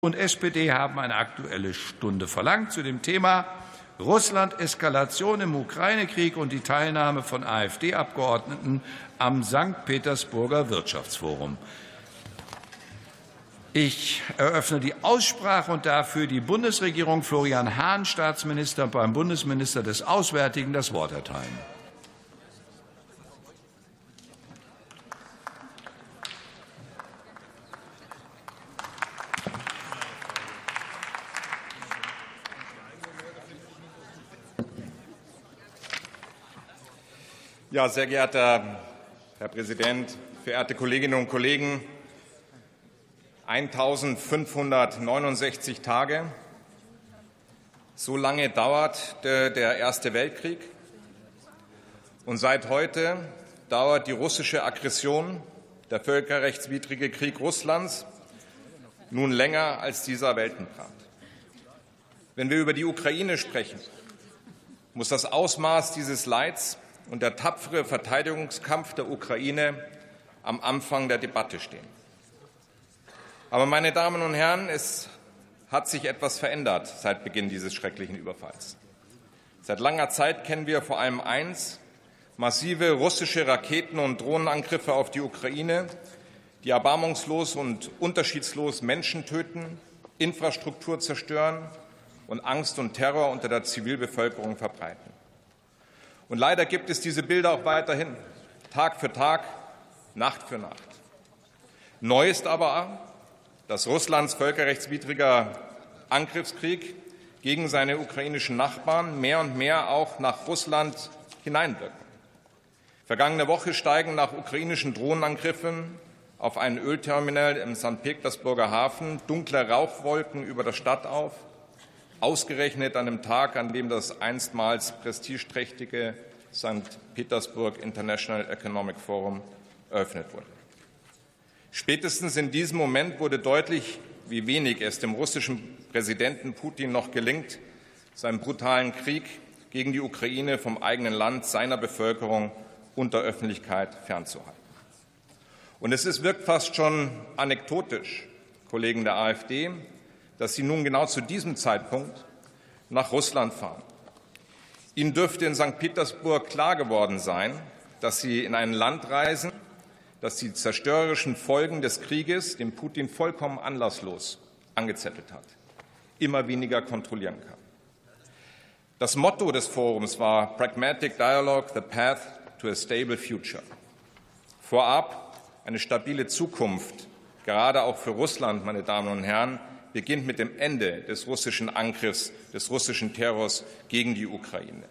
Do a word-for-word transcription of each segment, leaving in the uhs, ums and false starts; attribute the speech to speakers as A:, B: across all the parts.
A: und S P D haben eine Aktuelle Stunde verlangt zu dem Thema Russland Eskalation im Ukraine-Krieg und die Teilnahme von AfD-Abgeordneten am Sankt Petersburger Wirtschaftsforum. Ich eröffne die Aussprache und darf für die Bundesregierung Florian Hahn, Staatsminister, beim Bundesminister des Auswärtigen das Wort erteilen.
B: Ja, sehr geehrter Herr Präsident, verehrte Kolleginnen und Kollegen! eintausendfünfhundertneunundsechzig Tage. So lange dauert der Erste Weltkrieg. Und seit heute dauert die russische Aggression, der völkerrechtswidrige Krieg Russlands, nun länger als dieser Weltenbrand. Wenn wir über die Ukraine sprechen, muss das Ausmaß dieses Leids und der tapfere Verteidigungskampf der Ukraine am Anfang der Debatte stehen. Aber, meine Damen und Herren, es hat sich etwas verändert seit Beginn dieses schrecklichen Überfalls. Seit langer Zeit kennen wir vor allem eins: massive russische Raketen- und Drohnenangriffe auf die Ukraine, die erbarmungslos und unterschiedslos Menschen töten, Infrastruktur zerstören und Angst und Terror unter der Zivilbevölkerung verbreiten. Und leider gibt es diese Bilder auch weiterhin, Tag für Tag, Nacht für Nacht. Neu ist aber, dass Russlands völkerrechtswidriger Angriffskrieg gegen seine ukrainischen Nachbarn mehr und mehr auch nach Russland hineinwirken. Vergangene Woche steigen nach ukrainischen Drohnenangriffen auf ein Ölterminal im Sankt Petersburger Hafen dunkle Rauchwolken über der Stadt auf, ausgerechnet an dem Tag, an dem das einstmals prestigeträchtige Sankt Petersburg International Economic Forum eröffnet wurde. Spätestens in diesem Moment wurde deutlich, wie wenig es dem russischen Präsidenten Putin noch gelingt, seinen brutalen Krieg gegen die Ukraine vom eigenen Land, seiner Bevölkerung und der Öffentlichkeit fernzuhalten. Und es ist, wirkt fast schon anekdotisch, Kollegen der AfD, dass Sie nun genau zu diesem Zeitpunkt nach Russland fahren. Ihnen dürfte in Sankt Petersburg klar geworden sein, dass Sie in ein Land reisen, das die zerstörerischen Folgen des Krieges, den Putin vollkommen anlasslos angezettelt hat, immer weniger kontrollieren kann. Das Motto des Forums war Pragmatic Dialogue, the path to a stable future. Vorab, eine stabile Zukunft, gerade auch für Russland, meine Damen und Herren, beginnt mit dem Ende des russischen Angriffs, des russischen Terrors gegen die Ukraine.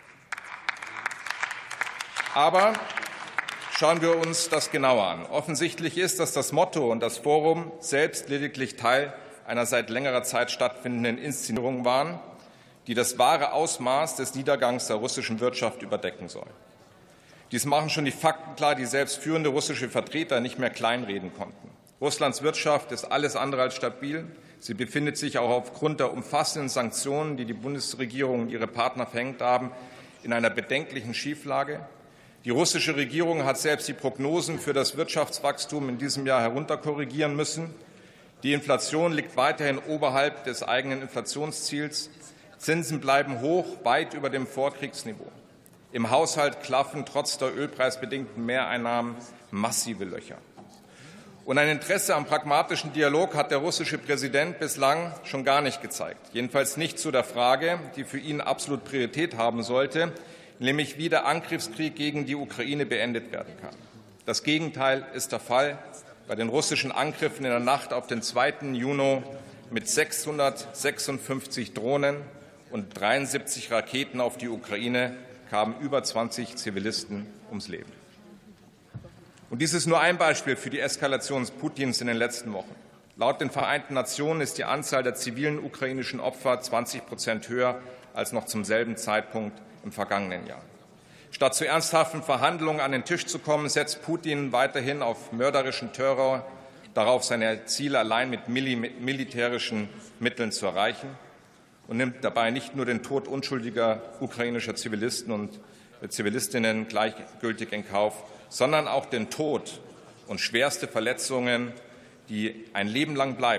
B: Aber schauen wir uns das genauer an. Offensichtlich ist, dass das Motto und das Forum selbst lediglich Teil einer seit längerer Zeit stattfindenden Inszenierung waren, die das wahre Ausmaß des Niedergangs der russischen Wirtschaft überdecken soll. Dies machen schon die Fakten klar, die selbst führende russische Vertreter nicht mehr kleinreden konnten. Russlands Wirtschaft ist alles andere als stabil. Sie befindet sich auch aufgrund der umfassenden Sanktionen, die die Bundesregierung und ihre Partner verhängt haben, in einer bedenklichen Schieflage. Die russische Regierung hat selbst die Prognosen für das Wirtschaftswachstum in diesem Jahr herunterkorrigieren müssen. Die Inflation liegt weiterhin oberhalb des eigenen Inflationsziels. Zinsen bleiben hoch, weit über dem Vorkriegsniveau. Im Haushalt klaffen trotz der ölpreisbedingten Mehreinnahmen massive Löcher. Und ein Interesse am pragmatischen Dialog hat der russische Präsident bislang schon gar nicht gezeigt. Jedenfalls nicht zu der Frage, die für ihn absolut Priorität haben sollte, nämlich wie der Angriffskrieg gegen die Ukraine beendet werden kann. Das Gegenteil ist der Fall. Bei den russischen Angriffen in der Nacht auf den zweiten Juni mit sechshundertsechsundfünfzig Drohnen und dreiundsiebzig Raketen auf die Ukraine kamen über zwanzig Zivilisten ums Leben. Und dies ist nur ein Beispiel für die Eskalation Putins in den letzten Wochen. Laut den Vereinten Nationen ist die Anzahl der zivilen ukrainischen Opfer zwanzig Prozent höher als noch zum selben Zeitpunkt im vergangenen Jahr. Statt zu ernsthaften Verhandlungen an den Tisch zu kommen, setzt Putin weiterhin auf mörderischen Terror, darauf, seine Ziele allein mit militärischen Mitteln zu erreichen, und nimmt dabei nicht nur den Tod unschuldiger ukrainischer Zivilisten und Zivilistinnen gleichgültig in Kauf, sondern auch den Tod und schwerste Verletzungen, die ein Leben lang bleiben,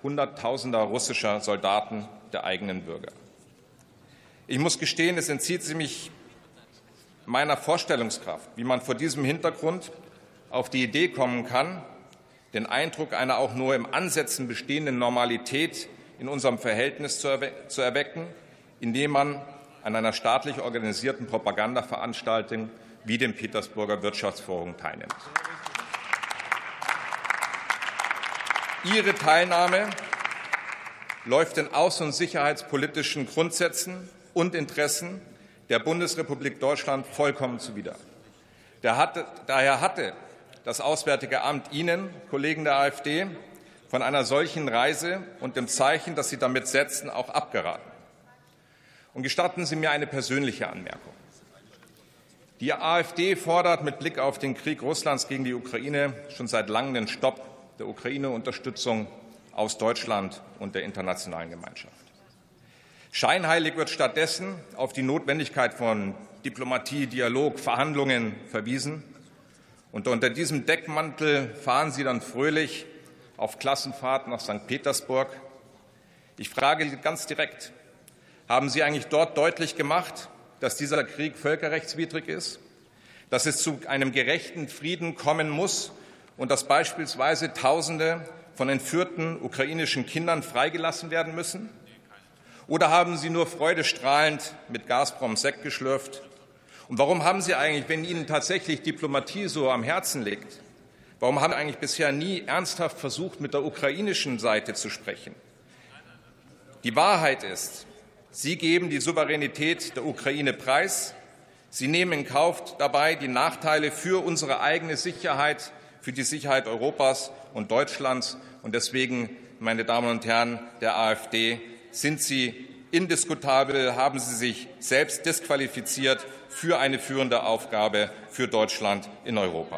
B: Hunderttausender russischer Soldaten der eigenen Bürger. Ich muss gestehen, es entzieht sich mich meiner Vorstellungskraft, wie man vor diesem Hintergrund auf die Idee kommen kann, den Eindruck einer auch nur im Ansätzen bestehenden Normalität in unserem Verhältnis zu erwecken, indem man an einer staatlich organisierten Propagandaveranstaltung wie dem Petersburger Wirtschaftsforum teilnimmt. Ihre Teilnahme läuft den außen- und sicherheitspolitischen Grundsätzen und Interessen der Bundesrepublik Deutschland vollkommen zuwider. Daher hatte das Auswärtige Amt Ihnen, Kollegen der AfD, von einer solchen Reise und dem Zeichen, das Sie damit setzen, auch abgeraten. Und gestatten Sie mir eine persönliche Anmerkung. Die AfD fordert mit Blick auf den Krieg Russlands gegen die Ukraine schon seit langem den Stopp der Ukraine-Unterstützung aus Deutschland und der internationalen Gemeinschaft. Scheinheilig wird stattdessen auf die Notwendigkeit von Diplomatie, Dialog, Verhandlungen verwiesen. Und unter diesem Deckmantel fahren Sie dann fröhlich auf Klassenfahrt nach Sankt Petersburg. Ich frage Sie ganz direkt, haben Sie eigentlich dort deutlich gemacht, dass dieser Krieg völkerrechtswidrig ist, dass es zu einem gerechten Frieden kommen muss und dass beispielsweise Tausende von entführten ukrainischen Kindern freigelassen werden müssen? Oder haben Sie nur freudestrahlend mit Gazprom Sekt geschlürft? Und warum haben Sie eigentlich, wenn Ihnen tatsächlich Diplomatie so am Herzen liegt, warum haben Sie eigentlich bisher nie ernsthaft versucht, mit der ukrainischen Seite zu sprechen? Die Wahrheit ist, Sie geben die Souveränität der Ukraine preis. Sie nehmen in Kauf dabei die Nachteile für unsere eigene Sicherheit, für die Sicherheit Europas und Deutschlands. Und deswegen, meine Damen und Herren der AfD, sind Sie indiskutabel, haben Sie sich selbst disqualifiziert für eine führende Aufgabe für Deutschland in Europa.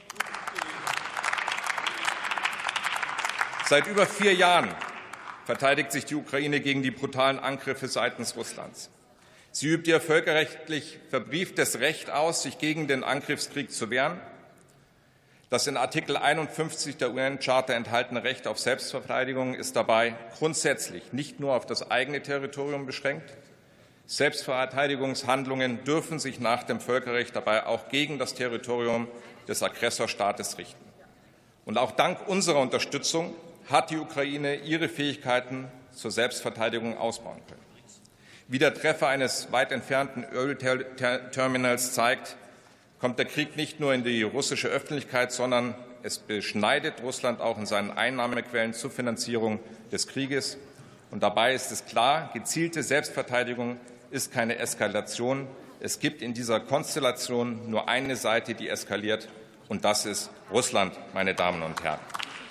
B: Seit über vier Jahren verteidigt sich die Ukraine gegen die brutalen Angriffe seitens Russlands. Sie übt ihr völkerrechtlich verbrieftes Recht aus, sich gegen den Angriffskrieg zu wehren. Das in Artikel einundfünfzig der U N-Charta enthaltene Recht auf Selbstverteidigung ist dabei grundsätzlich nicht nur auf das eigene Territorium beschränkt. Selbstverteidigungshandlungen dürfen sich nach dem Völkerrecht dabei auch gegen das Territorium des Aggressorstaates richten. Und auch dank unserer Unterstützung hat die Ukraine ihre Fähigkeiten zur Selbstverteidigung ausbauen können. Wie der Treffer eines weit entfernten Ölterminals zeigt, kommt der Krieg nicht nur in die russische Öffentlichkeit, sondern es beschneidet Russland auch in seinen Einnahmequellen zur Finanzierung des Krieges. Und dabei ist es klar, gezielte Selbstverteidigung ist keine Eskalation. Es gibt in dieser Konstellation nur eine Seite, die eskaliert, und das ist Russland, meine Damen und Herren.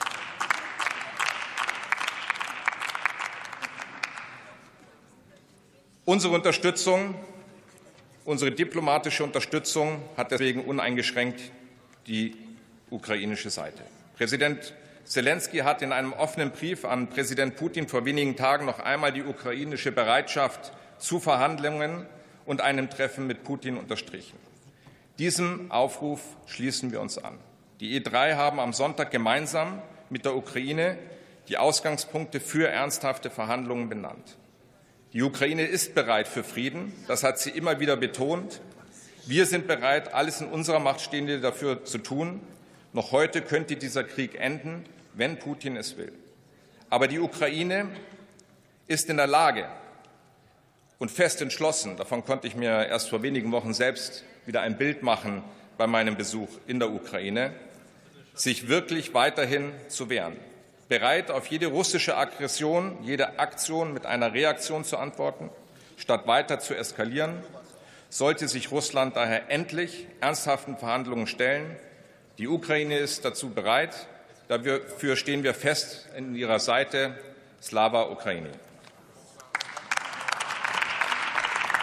B: Unsere Unterstützung, unsere diplomatische Unterstützung hat deswegen uneingeschränkt die ukrainische Seite. Präsident Zelensky hat in einem offenen Brief an Präsident Putin vor wenigen Tagen noch einmal die ukrainische Bereitschaft zu Verhandlungen und einem Treffen mit Putin unterstrichen. Diesem Aufruf schließen wir uns an. Die E drei haben am Sonntag gemeinsam mit der Ukraine die Ausgangspunkte für ernsthafte Verhandlungen benannt. Die Ukraine ist bereit für Frieden, das hat sie immer wieder betont. Wir sind bereit, alles in unserer Macht Stehende dafür zu tun. Noch heute könnte dieser Krieg enden, wenn Putin es will. Aber die Ukraine ist in der Lage und fest entschlossen, davon konnte ich mir erst vor wenigen Wochen selbst wieder ein Bild machen bei meinem Besuch in der Ukraine, sich wirklich weiterhin zu wehren. Bereit, auf jede russische Aggression, jede Aktion mit einer Reaktion zu antworten, statt weiter zu eskalieren, sollte sich Russland daher endlich ernsthaften Verhandlungen stellen. Die Ukraine ist dazu bereit. Dafür stehen wir fest an ihrer Seite. Slava Ukraini.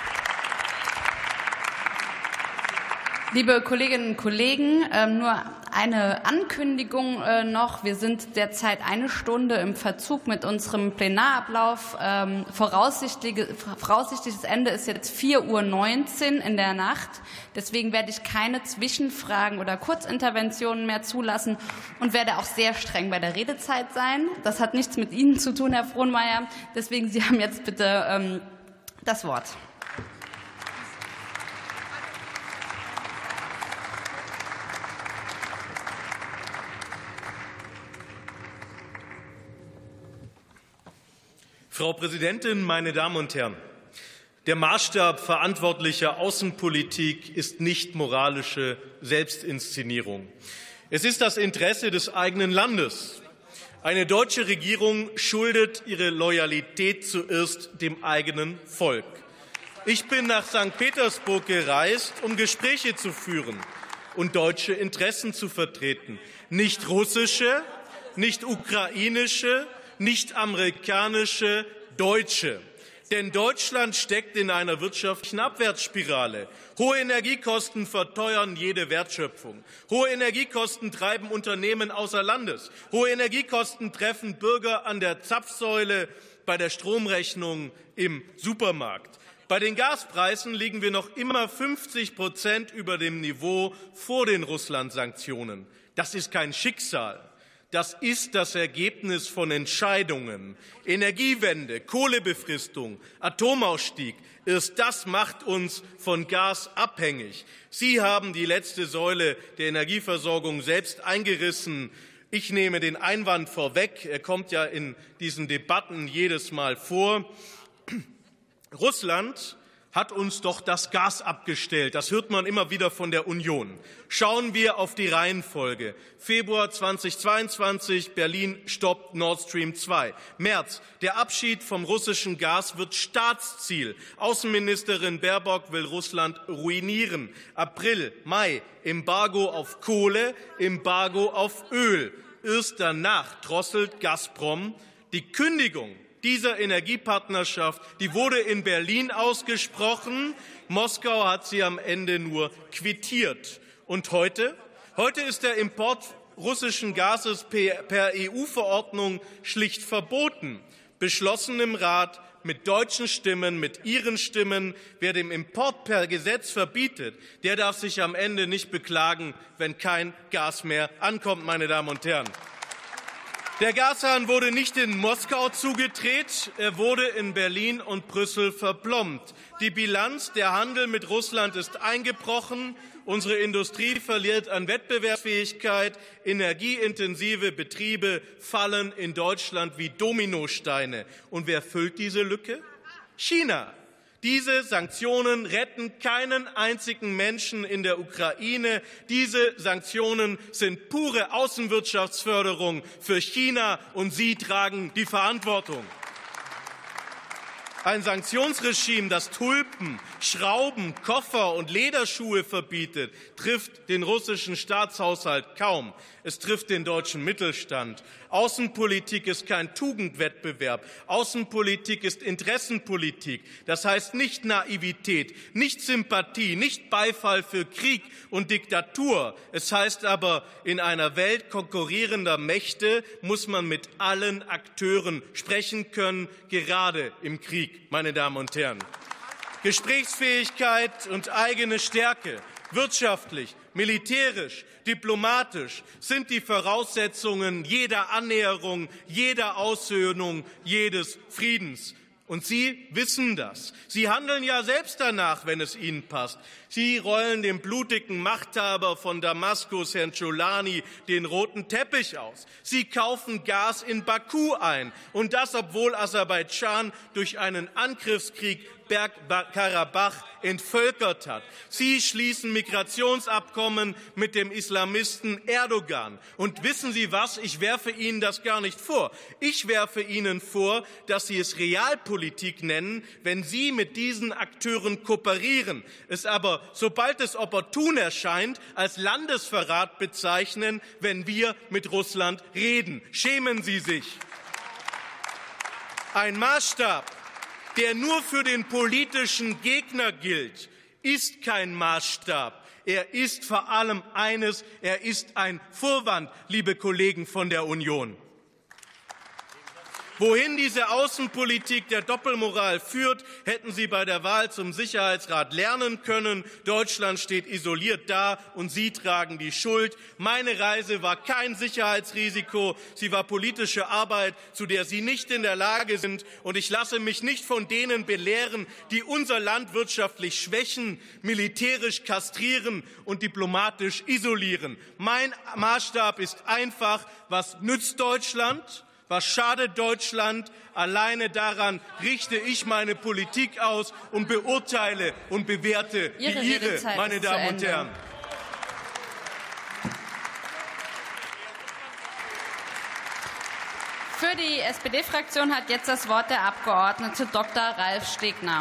C: Liebe Kolleginnen und Kollegen, nur Eine Ankündigung äh, noch. Wir sind derzeit eine Stunde im Verzug mit unserem Plenarablauf. Ähm, voraussichtliche, voraussichtliches Ende ist jetzt vier Uhr neunzehn in der Nacht. Deswegen werde ich keine Zwischenfragen oder Kurzinterventionen mehr zulassen und werde auch sehr streng bei der Redezeit sein. Das hat nichts mit Ihnen zu tun, Herr Frohnmayer. Deswegen, Sie haben jetzt bitte ähm, das Wort.
D: Frau Präsidentin, meine Damen und Herren! Der Maßstab verantwortlicher Außenpolitik ist nicht moralische Selbstinszenierung. Es ist das Interesse des eigenen Landes. Eine deutsche Regierung schuldet ihre Loyalität zuerst dem eigenen Volk. Ich bin nach Sankt Petersburg gereist, um Gespräche zu führen und deutsche Interessen zu vertreten. Nicht russische, nicht ukrainische, nicht amerikanische, deutsche. Denn Deutschland steckt in einer wirtschaftlichen Abwärtsspirale. Hohe Energiekosten verteuern jede Wertschöpfung. Hohe Energiekosten treiben Unternehmen außer Landes. Hohe Energiekosten treffen Bürger an der Zapfsäule, bei der Stromrechnung im Supermarkt. Bei den Gaspreisen liegen wir noch immer fünfzig Prozent über dem Niveau vor den Russland-Sanktionen. Das ist kein Schicksal. Das ist das Ergebnis von Entscheidungen. Energiewende, Kohlebefristung, Atomausstieg. Erst das macht uns von Gas abhängig. Sie haben die letzte Säule der Energieversorgung selbst eingerissen. Ich nehme den Einwand vorweg. Er kommt ja in diesen Debatten jedes Mal vor. Russland hat uns doch das Gas abgestellt. Das hört man immer wieder von der Union. Schauen wir auf die Reihenfolge. Februar zweitausendzweiundzwanzig, Berlin stoppt Nord Stream zwei. März, der Abschied vom russischen Gas wird Staatsziel. Außenministerin Baerbock will Russland ruinieren. April, Mai, Embargo auf Kohle, Embargo auf Öl. Erst danach drosselt Gazprom. Die Kündigung dieser Energiepartnerschaft, die wurde in Berlin ausgesprochen. Moskau hat sie am Ende nur quittiert. Und heute? Heute ist der Import russischen Gases per E U-Verordnung schlicht verboten. Beschlossen im Rat mit deutschen Stimmen, mit Ihren Stimmen. Wer dem Import per Gesetz verbietet, der darf sich am Ende nicht beklagen, wenn kein Gas mehr ankommt, meine Damen und Herren. Der Gashahn wurde nicht in Moskau zugedreht, er wurde in Berlin und Brüssel verplombt. Die Bilanz, der Handel mit Russland ist eingebrochen, unsere Industrie verliert an Wettbewerbsfähigkeit, energieintensive Betriebe fallen in Deutschland wie Dominosteine. Und wer füllt diese Lücke? China. Diese Sanktionen retten keinen einzigen Menschen in der Ukraine. Diese Sanktionen sind pure Außenwirtschaftsförderung für China, und Sie tragen die Verantwortung. Ein Sanktionsregime, das Tulpen, Schrauben, Koffer und Lederschuhe verbietet, trifft den russischen Staatshaushalt kaum. Es trifft den deutschen Mittelstand. Außenpolitik ist kein Tugendwettbewerb. Außenpolitik ist Interessenpolitik. Das heißt nicht Naivität, nicht Sympathie, nicht Beifall für Krieg und Diktatur. Es heißt aber, in einer Welt konkurrierender Mächte muss man mit allen Akteuren sprechen können, gerade im Krieg, meine Damen und Herren. Gesprächsfähigkeit und eigene Stärke, wirtschaftlich, militärisch, diplomatisch sind die Voraussetzungen jeder Annäherung, jeder Aussöhnung, jedes Friedens. Und Sie wissen das. Sie handeln ja selbst danach, wenn es Ihnen passt. Sie rollen dem blutigen Machthaber von Damaskus, Herrn Djolani, den roten Teppich aus. Sie kaufen Gas in Baku ein. Und das, obwohl Aserbaidschan durch einen Angriffskrieg Bergkarabach entvölkert hat. Sie schließen Migrationsabkommen mit dem Islamisten Erdogan. Und wissen Sie was? Ich werfe Ihnen das gar nicht vor. Ich werfe Ihnen vor, dass Sie es Realpolitik nennen, wenn Sie mit diesen Akteuren kooperieren, es aber, sobald es opportun erscheint, als Landesverrat bezeichnen, wenn wir mit Russland reden. Schämen Sie sich. Ein Maßstab, der nur für den politischen Gegner gilt, ist kein Maßstab. Er ist vor allem eines, er ist ein Vorwand, liebe Kollegen von der Union. Wohin diese Außenpolitik der Doppelmoral führt, hätten Sie bei der Wahl zum Sicherheitsrat lernen können. Deutschland steht isoliert da, und Sie tragen die Schuld. Meine Reise war kein Sicherheitsrisiko. Sie war politische Arbeit, zu der Sie nicht in der Lage sind. Und ich lasse mich nicht von denen belehren, die unser Land wirtschaftlich schwächen, militärisch kastrieren und diplomatisch isolieren. Mein Maßstab ist einfach: Was nützt Deutschland? Was schadet Deutschland? Alleine daran richte ich meine Politik aus und beurteile und bewerte
C: Ihre
D: die Ihre,
C: Redezeit
D: meine
C: ist
D: Damen
C: zu
D: und
C: Ende.
D: Herren.
C: Für die S P D-Fraktion hat jetzt das Wort der Abgeordnete Doktor Ralf Stegner.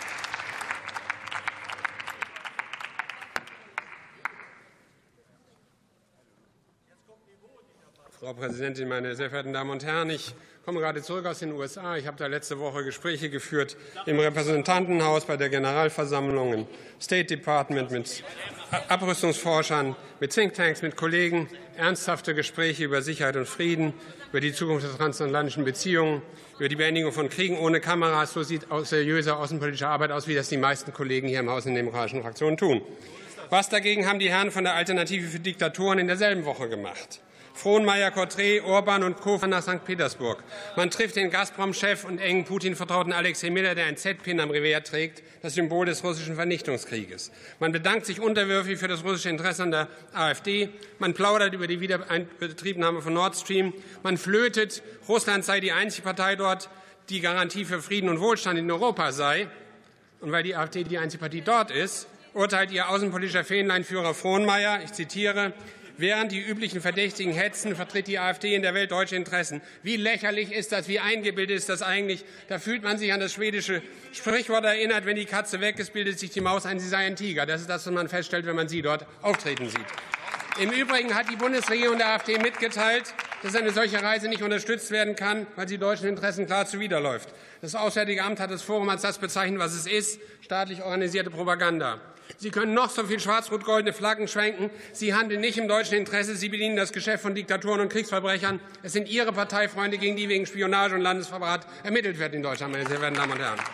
E: Frau Präsidentin, meine sehr verehrten Damen und Herren! Ich komme gerade zurück aus den U S A. Ich habe da letzte Woche Gespräche geführt im Repräsentantenhaus, bei der Generalversammlung, im State Department, mit Abrüstungsforschern, mit Thinktanks, mit Kollegen. Ernsthafte Gespräche über Sicherheit und Frieden, über die Zukunft der transatlantischen Beziehungen, über die Beendigung von Kriegen ohne Kameras. So sieht seriöse außenpolitische Arbeit aus, wie das die meisten Kollegen hier im Haus in den demokratischen Fraktionen tun. Was dagegen haben die Herren von der Alternative für Diktatoren in derselben Woche gemacht? Frohnmaier, Cottret, Orban und Co. nach Sankt Petersburg. Man trifft den Gazprom-Chef und engen Putin-Vertrauten Alexei Miller, der ein Z-Pin am Revers trägt, das Symbol des russischen Vernichtungskrieges. Man bedankt sich unterwürfig für das russische Interesse an der AfD. Man plaudert über die Wiederbetriebnahme von Nord Stream. Man flötet, Russland sei die einzige Partei dort, die Garantie für Frieden und Wohlstand in Europa sei. Und weil die AfD die einzige Partie dort ist, urteilt ihr außenpolitischer Fähnleinführer Frohnmaier, ich zitiere: Während die üblichen Verdächtigen hetzen, vertritt die AfD in der Welt deutsche Interessen. Wie lächerlich ist das, wie eingebildet ist das eigentlich? Da fühlt man sich an das schwedische Sprichwort erinnert: Wenn die Katze weg ist, bildet sich die Maus ein, sie sei ein Tiger. Das ist das, was man feststellt, wenn man sie dort auftreten sieht. Im Übrigen hat die Bundesregierung der AfD mitgeteilt, dass eine solche Reise nicht unterstützt werden kann, weil sie deutschen Interessen klar zuwiderläuft. Das Auswärtige Amt hat das Forum als das bezeichnet, was es ist: staatlich organisierte Propaganda. Sie können noch so viel schwarz-rot-goldene Flaggen schwenken. Sie handeln nicht im deutschen Interesse. Sie bedienen das Geschäft von Diktatoren und Kriegsverbrechern. Es sind Ihre Parteifreunde, gegen die wegen Spionage und Landesverrat ermittelt wird in Deutschland, meine sehr verehrten Damen und Herren.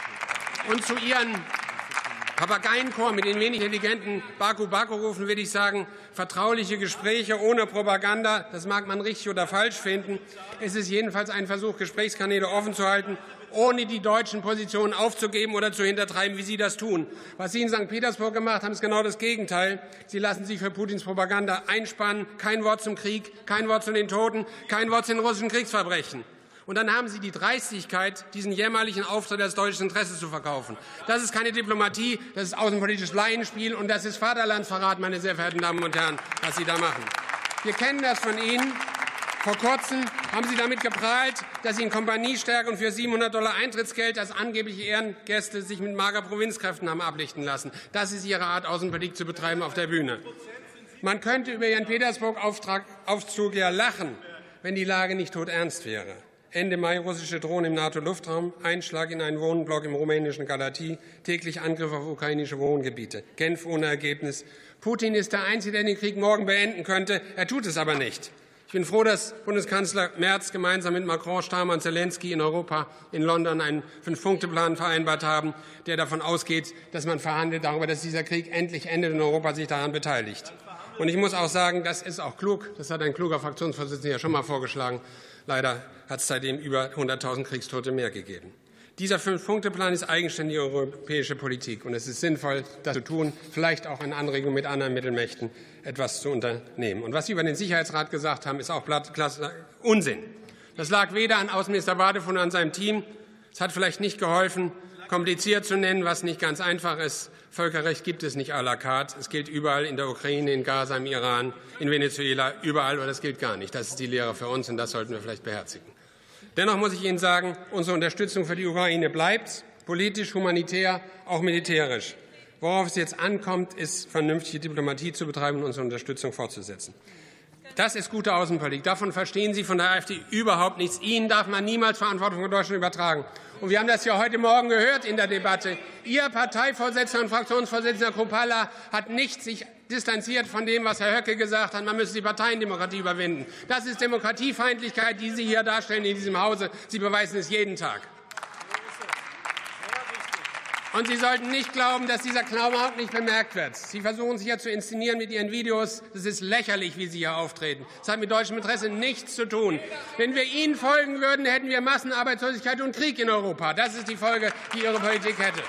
E: Und zu Ihren Papageienchor mit den wenig intelligenten Baku-Baku-Rufen will ich sagen: Vertrauliche Gespräche ohne Propaganda, das mag man richtig oder falsch finden. Es ist jedenfalls ein Versuch, Gesprächskanäle offen zu halten, ohne die deutschen Positionen aufzugeben oder zu hintertreiben, wie Sie das tun. Was Sie in Sankt Petersburg gemacht haben, ist genau das Gegenteil. Sie lassen sich für Putins Propaganda einspannen. Kein Wort zum Krieg, kein Wort zu den Toten, kein Wort zu den russischen Kriegsverbrechen. Und dann haben Sie die Dreistigkeit, diesen jämmerlichen Auftritt als deutsches Interesse zu verkaufen. Das ist keine Diplomatie, das ist außenpolitisches Laienspiel, und das ist Vaterlandsverrat, meine sehr verehrten Damen und Herren, was Sie da machen. Wir kennen das von Ihnen. Vor kurzem haben Sie damit geprahlt, dass Sie in Kompaniestärke und für siebenhundert Dollar Eintrittsgeld als angebliche Ehrengäste sich mit mager Provinzkräften haben ablichten lassen. Das ist Ihre Art, Außenpolitik zu betreiben auf der Bühne. Man könnte über Ihren Petersburg-Aufzug ja lachen, wenn die Lage nicht todernst wäre. Ende Mai russische Drohnen im NATO-Luftraum, Einschlag in einen Wohnblock im rumänischen Galați, täglich Angriffe auf ukrainische Wohngebiete. Genf ohne Ergebnis. Putin ist der Einzige, der den Krieg morgen beenden könnte. Er tut es aber nicht. Ich bin froh, dass Bundeskanzler Merz gemeinsam mit Macron, Steinmeier und Zelensky in Europa, in London, einen Fünf-Punkte-Plan vereinbart haben, der davon ausgeht, dass man verhandelt darüber, dass dieser Krieg endlich endet und Europa sich daran beteiligt. Und ich muss auch sagen, das ist auch klug. Das hat ein kluger Fraktionsvorsitzender ja schon mal vorgeschlagen. Leider hat es seitdem über hunderttausend Kriegstote mehr gegeben. Dieser Fünf-Punkte-Plan ist eigenständige europäische Politik, und es ist sinnvoll, das zu tun, vielleicht auch in Anregung mit anderen Mittelmächten etwas zu unternehmen. Und was Sie über den Sicherheitsrat gesagt haben, ist auch Unsinn. Das lag weder an Außenminister Badefund noch an seinem Team. Es hat vielleicht nicht geholfen, kompliziert zu nennen, was nicht ganz einfach ist. Völkerrecht gibt es nicht à la carte. Es gilt überall, in der Ukraine, in Gaza, im Iran, in Venezuela, überall, oder das gilt gar nicht. Das ist die Lehre für uns, und das sollten wir vielleicht beherzigen. Dennoch muss ich Ihnen sagen, unsere Unterstützung für die Ukraine bleibt, politisch, humanitär, auch militärisch. Worauf es jetzt ankommt, ist, vernünftige Diplomatie zu betreiben und unsere Unterstützung fortzusetzen. Das ist gute Außenpolitik. Davon verstehen Sie von der AfD überhaupt nichts. Ihnen darf man niemals Verantwortung für Deutschland übertragen. Und wir haben das ja heute Morgen gehört in der Debatte. Ihr Parteivorsitzender und Fraktionsvorsitzender Kruppalla hat nicht sich distanziert von dem, was Herr Höcke gesagt hat. Man müsse die Parteiendemokratie überwinden. Das ist Demokratiefeindlichkeit, die Sie hier darstellen in diesem Hause. Sie beweisen es jeden Tag. Und Sie sollten nicht glauben, dass dieser Glaube auch nicht bemerkt wird. Sie versuchen sich ja zu inszenieren mit Ihren Videos. Das ist lächerlich, wie Sie hier auftreten. Das hat mit deutschem Interesse nichts zu tun. Wenn wir Ihnen folgen würden, hätten wir Massenarbeitslosigkeit und Krieg in Europa. Das ist die Folge, die Ihre Politik hätte.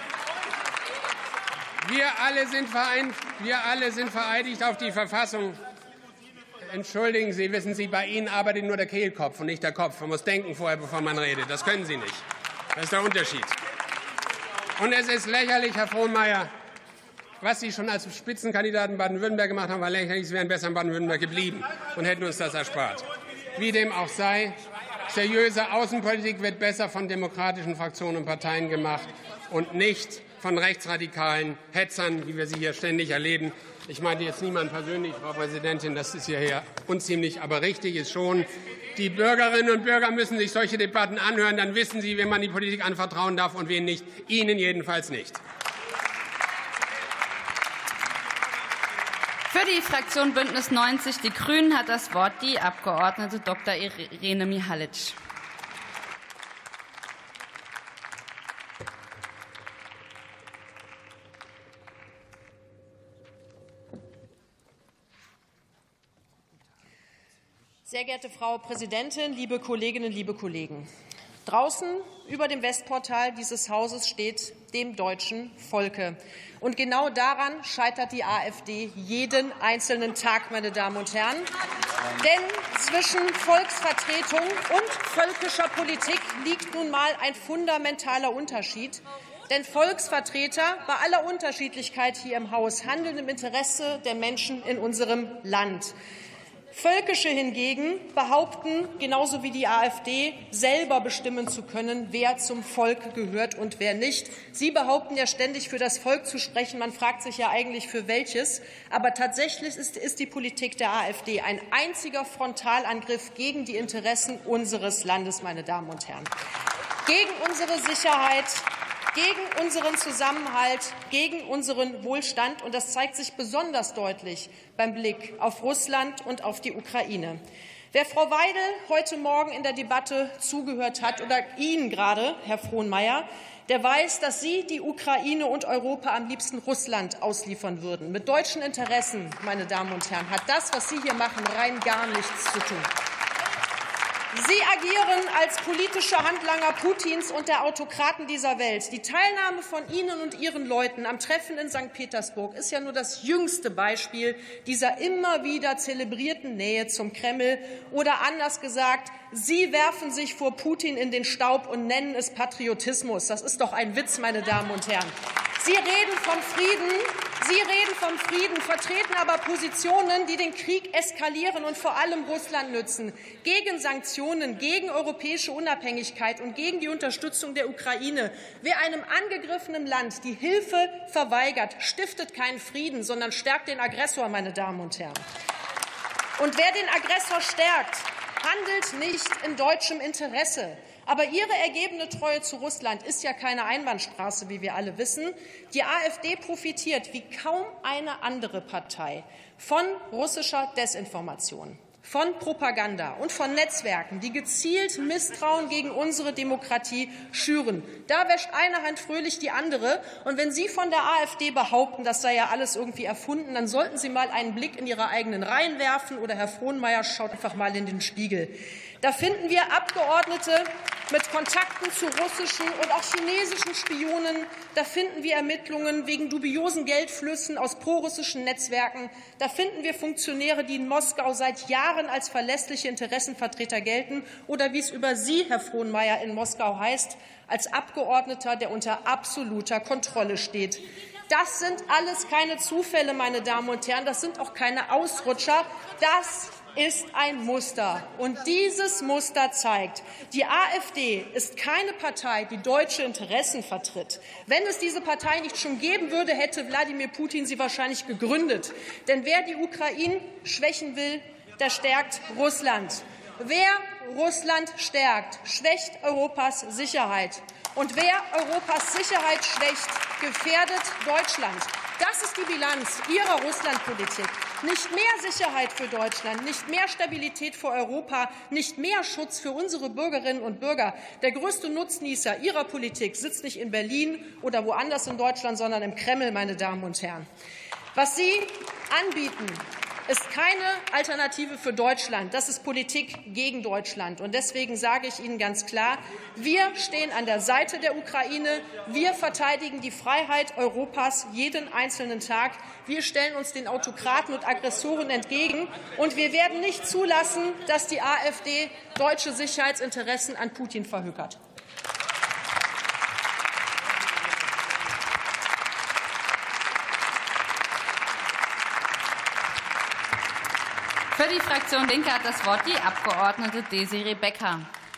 E: Wir alle sind, verein, wir alle sind vereidigt auf die Verfassung. Entschuldigen Sie, wissen Sie, bei Ihnen arbeitet nur der Kehlkopf und nicht der Kopf. Man muss denken vorher, bevor man redet. Das können Sie nicht. Das ist der Unterschied. Und es ist lächerlich, Herr Frohnmayer, was Sie schon als Spitzenkandidaten Baden-Württemberg gemacht haben, war lächerlich. Sie wären besser in Baden-Württemberg geblieben und hätten uns das erspart. Wie dem auch sei, seriöse Außenpolitik wird besser von demokratischen Fraktionen und Parteien gemacht und nicht von rechtsradikalen Hetzern, wie wir sie hier ständig erleben. Ich meine jetzt niemand persönlich, Frau Präsidentin, das ist hierher unziemlich, aber richtig ist schon, die Bürgerinnen und Bürger müssen sich solche Debatten anhören, dann wissen sie, wem man die Politik anvertrauen darf und wen nicht. Ihnen jedenfalls nicht.
C: Für die Fraktion Bündnis neunzig Die Grünen hat das Wort die Abgeordnete Doktor Irene Mihalic.
F: Sehr geehrte Frau Präsidentin, liebe Kolleginnen, liebe Kollegen! Draußen über dem Westportal dieses Hauses steht dem deutschen Volke. Und genau daran scheitert die AfD jeden einzelnen Tag, meine Damen und Herren. Denn zwischen Volksvertretung und völkischer Politik liegt nun mal ein fundamentaler Unterschied. Denn Volksvertreter bei aller Unterschiedlichkeit hier im Haus handeln im Interesse der Menschen in unserem Land. Völkische hingegen behaupten, genauso wie die AfD, selber bestimmen zu können, wer zum Volk gehört und wer nicht. Sie behaupten ja ständig, für das Volk zu sprechen. Man fragt sich ja eigentlich, für welches. Aber tatsächlich ist, ist die Politik der AfD ein einziger Frontalangriff gegen die Interessen unseres Landes, meine Damen und Herren. Gegen unsere Sicherheit, gegen unseren Zusammenhalt, gegen unseren Wohlstand. Und das zeigt sich besonders deutlich beim Blick auf Russland und auf die Ukraine. Wer Frau Weidel heute Morgen in der Debatte zugehört hat oder Ihnen gerade, Herr Frohnmayer, der weiß, dass Sie die Ukraine und Europa am liebsten Russland ausliefern würden. Mit deutschen Interessen, meine Damen und Herren, hat das, was Sie hier machen, rein gar nichts zu tun. Sie agieren als politische Handlanger Putins und der Autokraten dieser Welt. Die Teilnahme von Ihnen und Ihren Leuten am Treffen in Sankt Petersburg ist ja nur das jüngste Beispiel dieser immer wieder zelebrierten Nähe zum Kreml. Oder anders gesagt, Sie werfen sich vor Putin in den Staub und nennen es Patriotismus. Das ist doch ein Witz, meine Damen und Herren. Sie reden vom Frieden, Sie reden vom Frieden, vertreten aber Positionen, die den Krieg eskalieren und vor allem Russland nützen. Gegen Sanktionen, gegen europäische Unabhängigkeit und gegen die Unterstützung der Ukraine. Wer einem angegriffenen Land die Hilfe verweigert, stiftet keinen Frieden, sondern stärkt den Aggressor, meine Damen und Herren. Und wer den Aggressor stärkt, handelt nicht in deutschem Interesse. Aber Ihre ergebene Treue zu Russland ist ja keine Einbahnstraße, wie wir alle wissen. Die AfD profitiert wie kaum eine andere Partei von russischer Desinformation, von Propaganda und von Netzwerken, die gezielt Misstrauen gegen unsere Demokratie schüren. Da wäscht eine Hand fröhlich die andere. Und wenn Sie von der AfD behaupten, das sei ja alles irgendwie erfunden, dann sollten Sie mal einen Blick in Ihre eigenen Reihen werfen. Oder Herr Frohnmayer schaut einfach mal in den Spiegel. Da finden wir Abgeordnete mit Kontakten zu russischen und auch chinesischen Spionen. Da finden wir Ermittlungen wegen dubiosen Geldflüssen aus prorussischen Netzwerken. Da finden wir Funktionäre, die in Moskau seit Jahren als verlässliche Interessenvertreter gelten. Oder wie es über Sie, Herr Frohnmayer, in Moskau heißt, als Abgeordneter, der unter absoluter Kontrolle steht. Das sind alles keine Zufälle, meine Damen und Herren. Das sind auch keine Ausrutscher. Das ist ein Muster. Und dieses Muster zeigt, die AfD ist keine Partei, die deutsche Interessen vertritt. Wenn es diese Partei nicht schon geben würde, hätte Wladimir Putin sie wahrscheinlich gegründet. Denn wer die Ukraine schwächen will, das stärkt Russland. Wer Russland stärkt, schwächt Europas Sicherheit. Und wer Europas Sicherheit schwächt, gefährdet Deutschland. Das ist die Bilanz Ihrer Russlandpolitik. Nicht mehr Sicherheit für Deutschland, nicht mehr Stabilität für Europa, nicht mehr Schutz für unsere Bürgerinnen und Bürger. Der größte Nutznießer Ihrer Politik sitzt nicht in Berlin oder woanders in Deutschland, sondern im Kreml, meine Damen und Herren. Was Sie anbieten, ist keine Alternative für Deutschland. Das ist Politik gegen Deutschland. Und deswegen sage ich Ihnen ganz klar, wir stehen an der Seite der Ukraine. Wir verteidigen die Freiheit Europas jeden einzelnen Tag. Wir stellen uns den Autokraten und Aggressoren entgegen. Und wir werden nicht zulassen, dass die AfD deutsche Sicherheitsinteressen an Putin verhökert.
C: Für die Fraktion Linke hat das Wort die Abgeordnete Desiree Becker.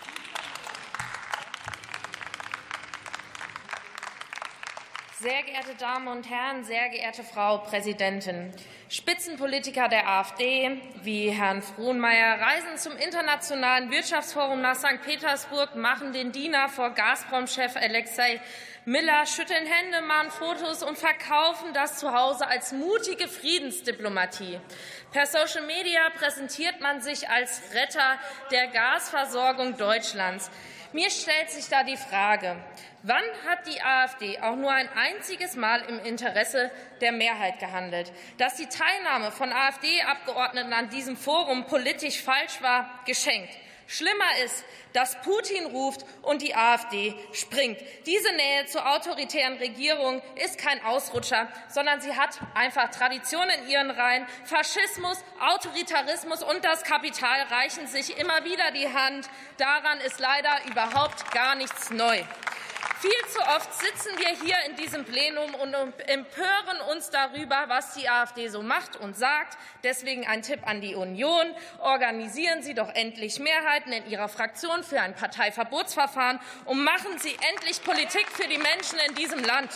G: Sehr geehrte Damen und Herren, sehr geehrte Frau Präsidentin! Spitzenpolitiker der AfD wie Herrn Frohnmaier reisen zum Internationalen Wirtschaftsforum nach Sankt Petersburg, machen den Diener vor Gazprom-Chef Alexei Miller, schütteln Hände, machen Fotos und verkaufen das zu Hause als mutige Friedensdiplomatie. Per Social Media präsentiert man sich als Retter der Gasversorgung Deutschlands. Mir stellt sich da die Frage, wann hat die AfD auch nur ein einziges Mal im Interesse der Mehrheit gehandelt? Dass die Teilnahme von AfD-Abgeordneten an diesem Forum politisch falsch war, geschenkt. Schlimmer ist, dass Putin ruft und die AfD springt. Diese Nähe zur autoritären Regierung ist kein Ausrutscher, sondern sie hat einfach Tradition in ihren Reihen. Faschismus, Autoritarismus und das Kapital reichen sich immer wieder die Hand. Daran ist leider überhaupt gar nichts neu. Viel zu oft sitzen wir hier in diesem Plenum und empören uns darüber, was die AfD so macht und sagt. Deswegen ein Tipp an die Union. Organisieren Sie doch endlich Mehrheiten in Ihrer Fraktion für ein Parteiverbotsverfahren und machen Sie endlich Politik für die Menschen in diesem Land.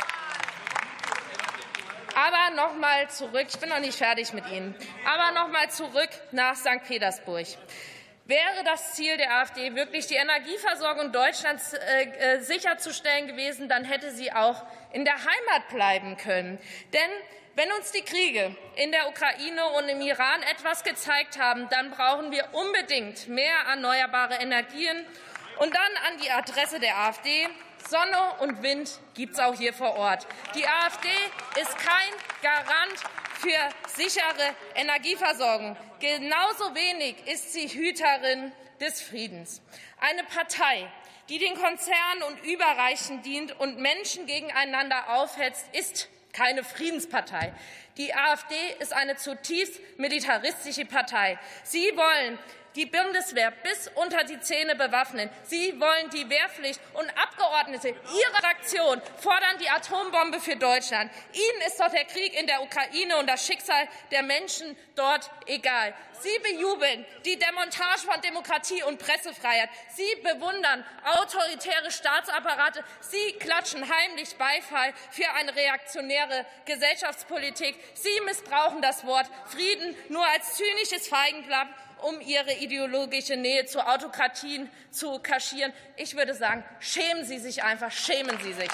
G: Aber noch mal zurück, ich bin noch nicht fertig mit Ihnen, aber noch mal zurück nach Sankt Petersburg. Wäre das Ziel der AfD wirklich, die Energieversorgung Deutschlands äh, äh, sicherzustellen gewesen, dann hätte sie auch in der Heimat bleiben können. Denn wenn uns die Kriege in der Ukraine und im Iran etwas gezeigt haben, dann brauchen wir unbedingt mehr erneuerbare Energien. Und dann an die Adresse der AfD. Sonne und Wind gibt es auch hier vor Ort. Die AfD ist kein Garant für sichere Energieversorgung. Genauso wenig ist sie Hüterin des Friedens. Eine Partei, die den Konzernen und Überreichen dient und Menschen gegeneinander aufhetzt, ist keine Friedenspartei. Die AfD ist eine zutiefst militaristische Partei. Sie wollen die Bundeswehr bis unter die Zähne bewaffnen. Sie wollen die Wehrpflicht, und Abgeordnete Ihrer Fraktion fordern die Atombombe für Deutschland. Ihnen ist doch der Krieg in der Ukraine und das Schicksal der Menschen dort egal. Sie bejubeln die Demontage von Demokratie und Pressefreiheit. Sie bewundern autoritäre Staatsapparate. Sie klatschen heimlich Beifall für eine reaktionäre Gesellschaftspolitik. Sie missbrauchen das Wort Frieden nur als zynisches Feigenblatt, um ihre ideologische Nähe zu Autokratien zu kaschieren. Ich würde sagen, schämen Sie sich einfach, schämen Sie sich.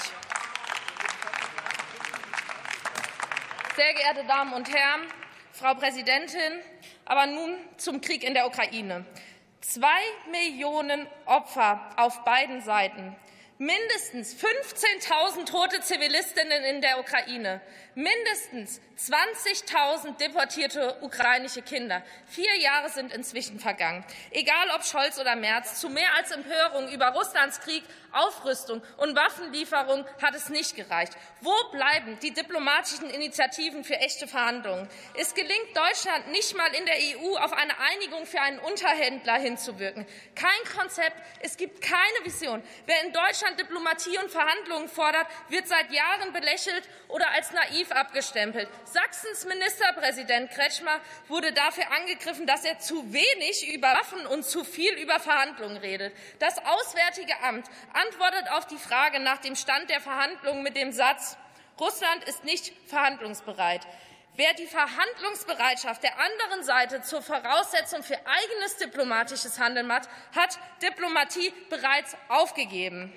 G: Sehr geehrte Damen und Herren, Frau Präsidentin, aber nun zum Krieg in der Ukraine. Zwei Millionen Opfer auf beiden Seiten. Mindestens fünfzehntausend tote Zivilistinnen in der Ukraine, mindestens zwanzigtausend deportierte ukrainische Kinder. Vier Jahre sind inzwischen vergangen. Egal ob Scholz oder Merz, zu mehr als Empörung über Russlands Krieg, Aufrüstung und Waffenlieferung hat es nicht gereicht. Wo bleiben die diplomatischen Initiativen für echte Verhandlungen? Es gelingt Deutschland nicht mal in der E U auf eine Einigung für einen Unterhändler hinzuwirken. Kein Konzept, es gibt keine Vision. Wer in Deutschland Diplomatie und Verhandlungen fordert, wird seit Jahren belächelt oder als naiv abgestempelt. Sachsens Ministerpräsident Kretschmer wurde dafür angegriffen, dass er zu wenig über Waffen und zu viel über Verhandlungen redet. Das Auswärtige Amt antwortet auf die Frage nach dem Stand der Verhandlungen mit dem Satz: Russland ist nicht verhandlungsbereit. Wer die Verhandlungsbereitschaft der anderen Seite zur Voraussetzung für eigenes diplomatisches Handeln hat, hat Diplomatie bereits aufgegeben.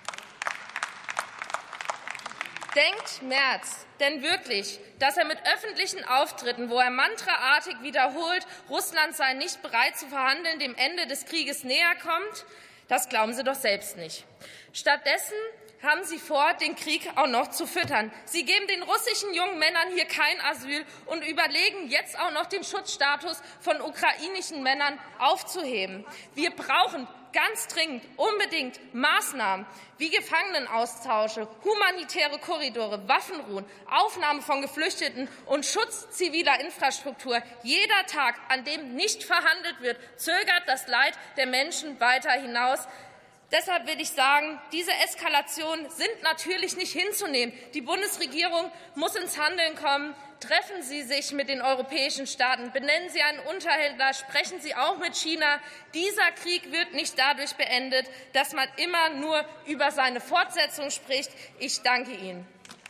G: Denkt Merz denn wirklich, dass er mit öffentlichen Auftritten, wo er mantraartig wiederholt, Russland sei nicht bereit zu verhandeln, dem Ende des Krieges näher kommt? Das glauben Sie doch selbst nicht. Stattdessen haben Sie vor, den Krieg auch noch zu füttern. Sie geben den russischen jungen Männern hier kein Asyl und überlegen jetzt auch noch den Schutzstatus von ukrainischen Männern aufzuheben. Wir brauchen ganz dringend, unbedingt Maßnahmen wie Gefangenenaustausche, humanitäre Korridore, Waffenruhen, Aufnahme von Geflüchteten und Schutz ziviler Infrastruktur. Jeder Tag, an dem nicht verhandelt wird, zögert das Leid der Menschen weiter hinaus. Deshalb will ich sagen, diese Eskalationen sind natürlich nicht hinzunehmen. Die Bundesregierung muss ins Handeln kommen. Treffen Sie sich mit den europäischen Staaten, benennen Sie einen Unterhändler, sprechen Sie auch mit China. Dieser Krieg wird nicht dadurch beendet, dass man immer nur über seine Fortsetzung spricht. Ich danke Ihnen.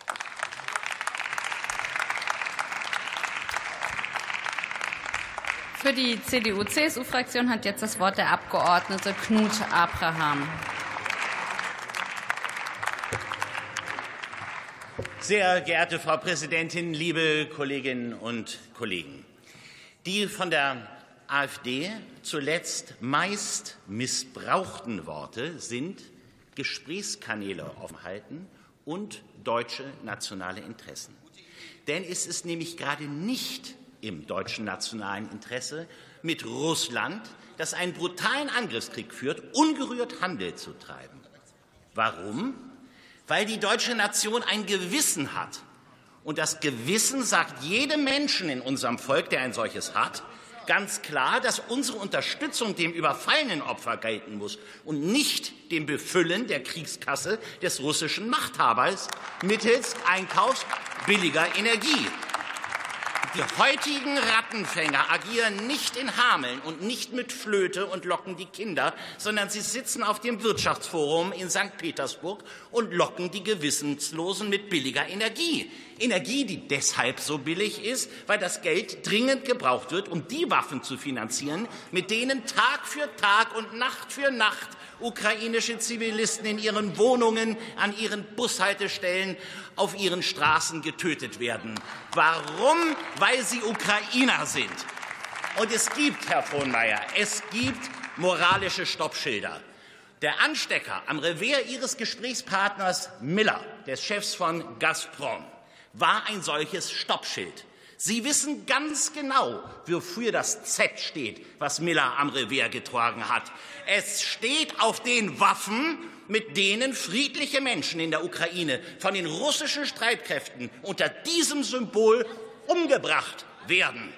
C: Für die C D U-C S U-Fraktion hat jetzt das Wort der Abgeordnete Knut Abraham.
H: Sehr geehrte Frau Präsidentin, liebe Kolleginnen und Kollegen! Die von der AfD zuletzt meist missbrauchten Worte sind Gesprächskanäle offen halten und deutsche nationale Interessen. Denn es ist nämlich gerade nicht im deutschen nationalen Interesse, mit Russland, das einen brutalen Angriffskrieg führt, ungerührt Handel zu treiben. Warum? Weil die deutsche Nation ein Gewissen hat. Und das Gewissen sagt jedem Menschen in unserem Volk, der ein solches hat, ganz klar, dass unsere Unterstützung dem überfallenen Opfer gelten muss und nicht dem Befüllen der Kriegskasse des russischen Machthabers mittels Einkaufs billiger Energie. Die heutigen Rattenfänger agieren nicht in Hameln und nicht mit Flöte und locken die Kinder, sondern sie sitzen auf dem Wirtschaftsforum in Sankt Petersburg und locken die Gewissenslosen mit billiger Energie. Energie, die deshalb so billig ist, weil das Geld dringend gebraucht wird, um die Waffen zu finanzieren, mit denen Tag für Tag und Nacht für Nacht ukrainische Zivilisten in ihren Wohnungen, an ihren Bushaltestellen, auf ihren Straßen getötet werden. Warum? Weil sie Ukrainer sind. Und es gibt, Herr Frohnmayer, es gibt moralische Stoppschilder. Der Anstecker am Revier Ihres Gesprächspartners Miller, des Chefs von Gazprom, war ein solches Stoppschild. Sie wissen ganz genau, wofür das Z steht, was Miller am Revier getragen hat. Es steht auf den Waffen, mit denen friedliche Menschen in der Ukraine von den russischen Streitkräften unter diesem Symbol umgebracht werden.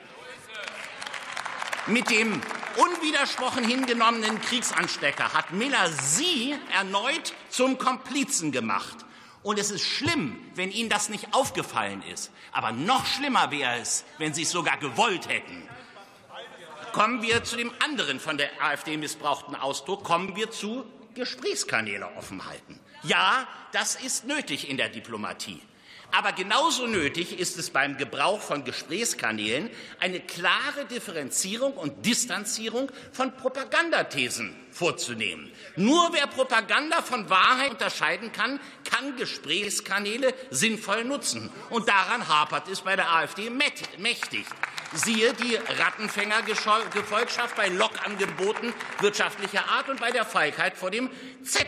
H: Mit dem unwidersprochen hingenommenen Kriegsanstecker hat Miller Sie erneut zum Komplizen gemacht. Und es ist schlimm, wenn Ihnen das nicht aufgefallen ist. Aber noch schlimmer wäre es, wenn Sie es sogar gewollt hätten. Kommen wir zu dem anderen von der AfD missbrauchten Ausdruck, kommen wir zu Gesprächskanäle offen halten. Ja, das ist nötig in der Diplomatie. Aber genauso nötig ist es beim Gebrauch von Gesprächskanälen, eine klare Differenzierung und Distanzierung von Propagandathesen vorzunehmen. Nur wer Propaganda von Wahrheit unterscheiden kann, kann Gesprächskanäle sinnvoll nutzen. Und daran hapert es bei der AfD mächtig. Siehe die Rattenfängergefolgschaft bei Lockangeboten wirtschaftlicher Art und bei der Feigheit vor dem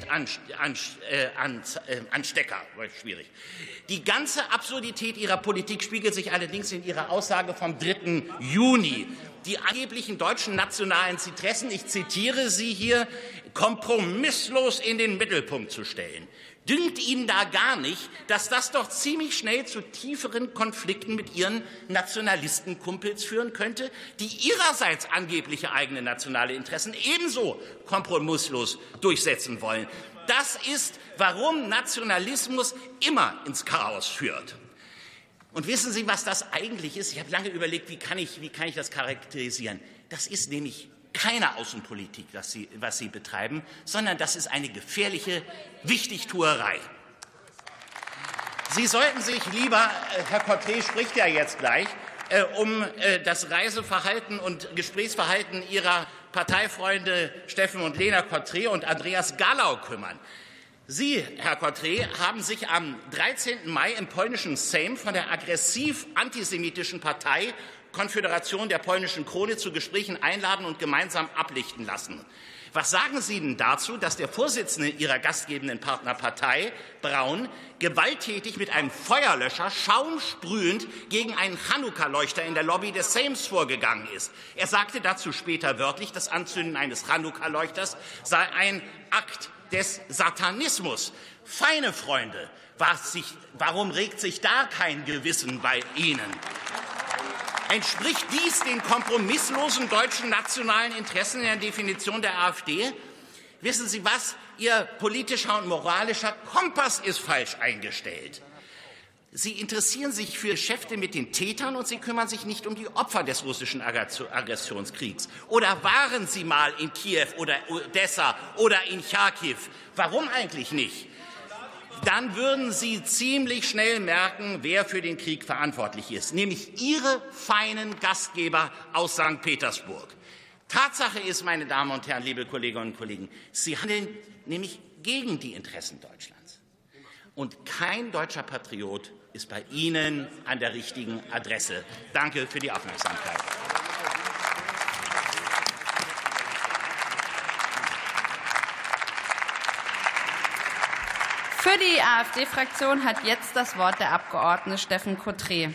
H: Z-Anstecker. Schwierig. Die ganze Absurdität Ihrer Politik spiegelt sich allerdings in Ihrer Aussage vom dritten Juni. Die angeblichen deutschen nationalen Interessen, ich zitiere Sie hier, kompromisslos in den Mittelpunkt zu stellen. Dünkt Ihnen da gar nicht, dass das doch ziemlich schnell zu tieferen Konflikten mit Ihren Nationalistenkumpels führen könnte, die ihrerseits angebliche eigene nationale Interessen ebenso kompromisslos durchsetzen wollen? Das ist, warum Nationalismus immer ins Chaos führt. Und wissen Sie, was das eigentlich ist? Ich habe lange überlegt, wie kann ich, wie kann ich das charakterisieren? Das ist nämlich keine Außenpolitik, was Sie, was Sie betreiben, sondern das ist eine gefährliche Wichtigtuerei. Sie sollten sich lieber, Herr Cotret spricht ja jetzt gleich, äh, um äh, das Reiseverhalten und Gesprächsverhalten Ihrer Parteifreunde Steffen und Lena Cotret und Andreas Galau kümmern. Sie, Herr Cotret, haben sich am dreizehnten Mai im polnischen Sejm von der aggressiv antisemitischen Partei Konföderation der polnischen Krone zu Gesprächen einladen und gemeinsam ablichten lassen. Was sagen Sie denn dazu, dass der Vorsitzende Ihrer gastgebenden Partnerpartei, Braun, gewalttätig mit einem Feuerlöscher schaumsprühend gegen einen Chanukka-Leuchter in der Lobby des Sejms vorgegangen ist? Er sagte dazu später wörtlich, das Anzünden eines Chanukka-Leuchters sei ein Akt des Satanismus. Feine Freunde, was sich, warum regt sich da kein Gewissen bei Ihnen? Entspricht dies den kompromisslosen deutschen nationalen Interessen in der Definition der AfD? Wissen Sie was? Ihr politischer und moralischer Kompass ist falsch eingestellt. Sie interessieren sich für Geschäfte mit den Tätern und Sie kümmern sich nicht um die Opfer des russischen Aggressionskriegs. Oder waren Sie mal in Kiew oder Odessa oder in Charkiw? Warum eigentlich nicht? Dann würden Sie ziemlich schnell merken, wer für den Krieg verantwortlich ist, nämlich Ihre feinen Gastgeber aus Sankt Petersburg. Tatsache ist, meine Damen und Herren, liebe Kolleginnen und Kollegen, Sie handeln nämlich gegen die Interessen Deutschlands. Und kein deutscher Patriot ist bei Ihnen an der richtigen Adresse. Danke für die Aufmerksamkeit.
C: Für die AfD-Fraktion hat jetzt das Wort der Abgeordnete Steffen Cotret.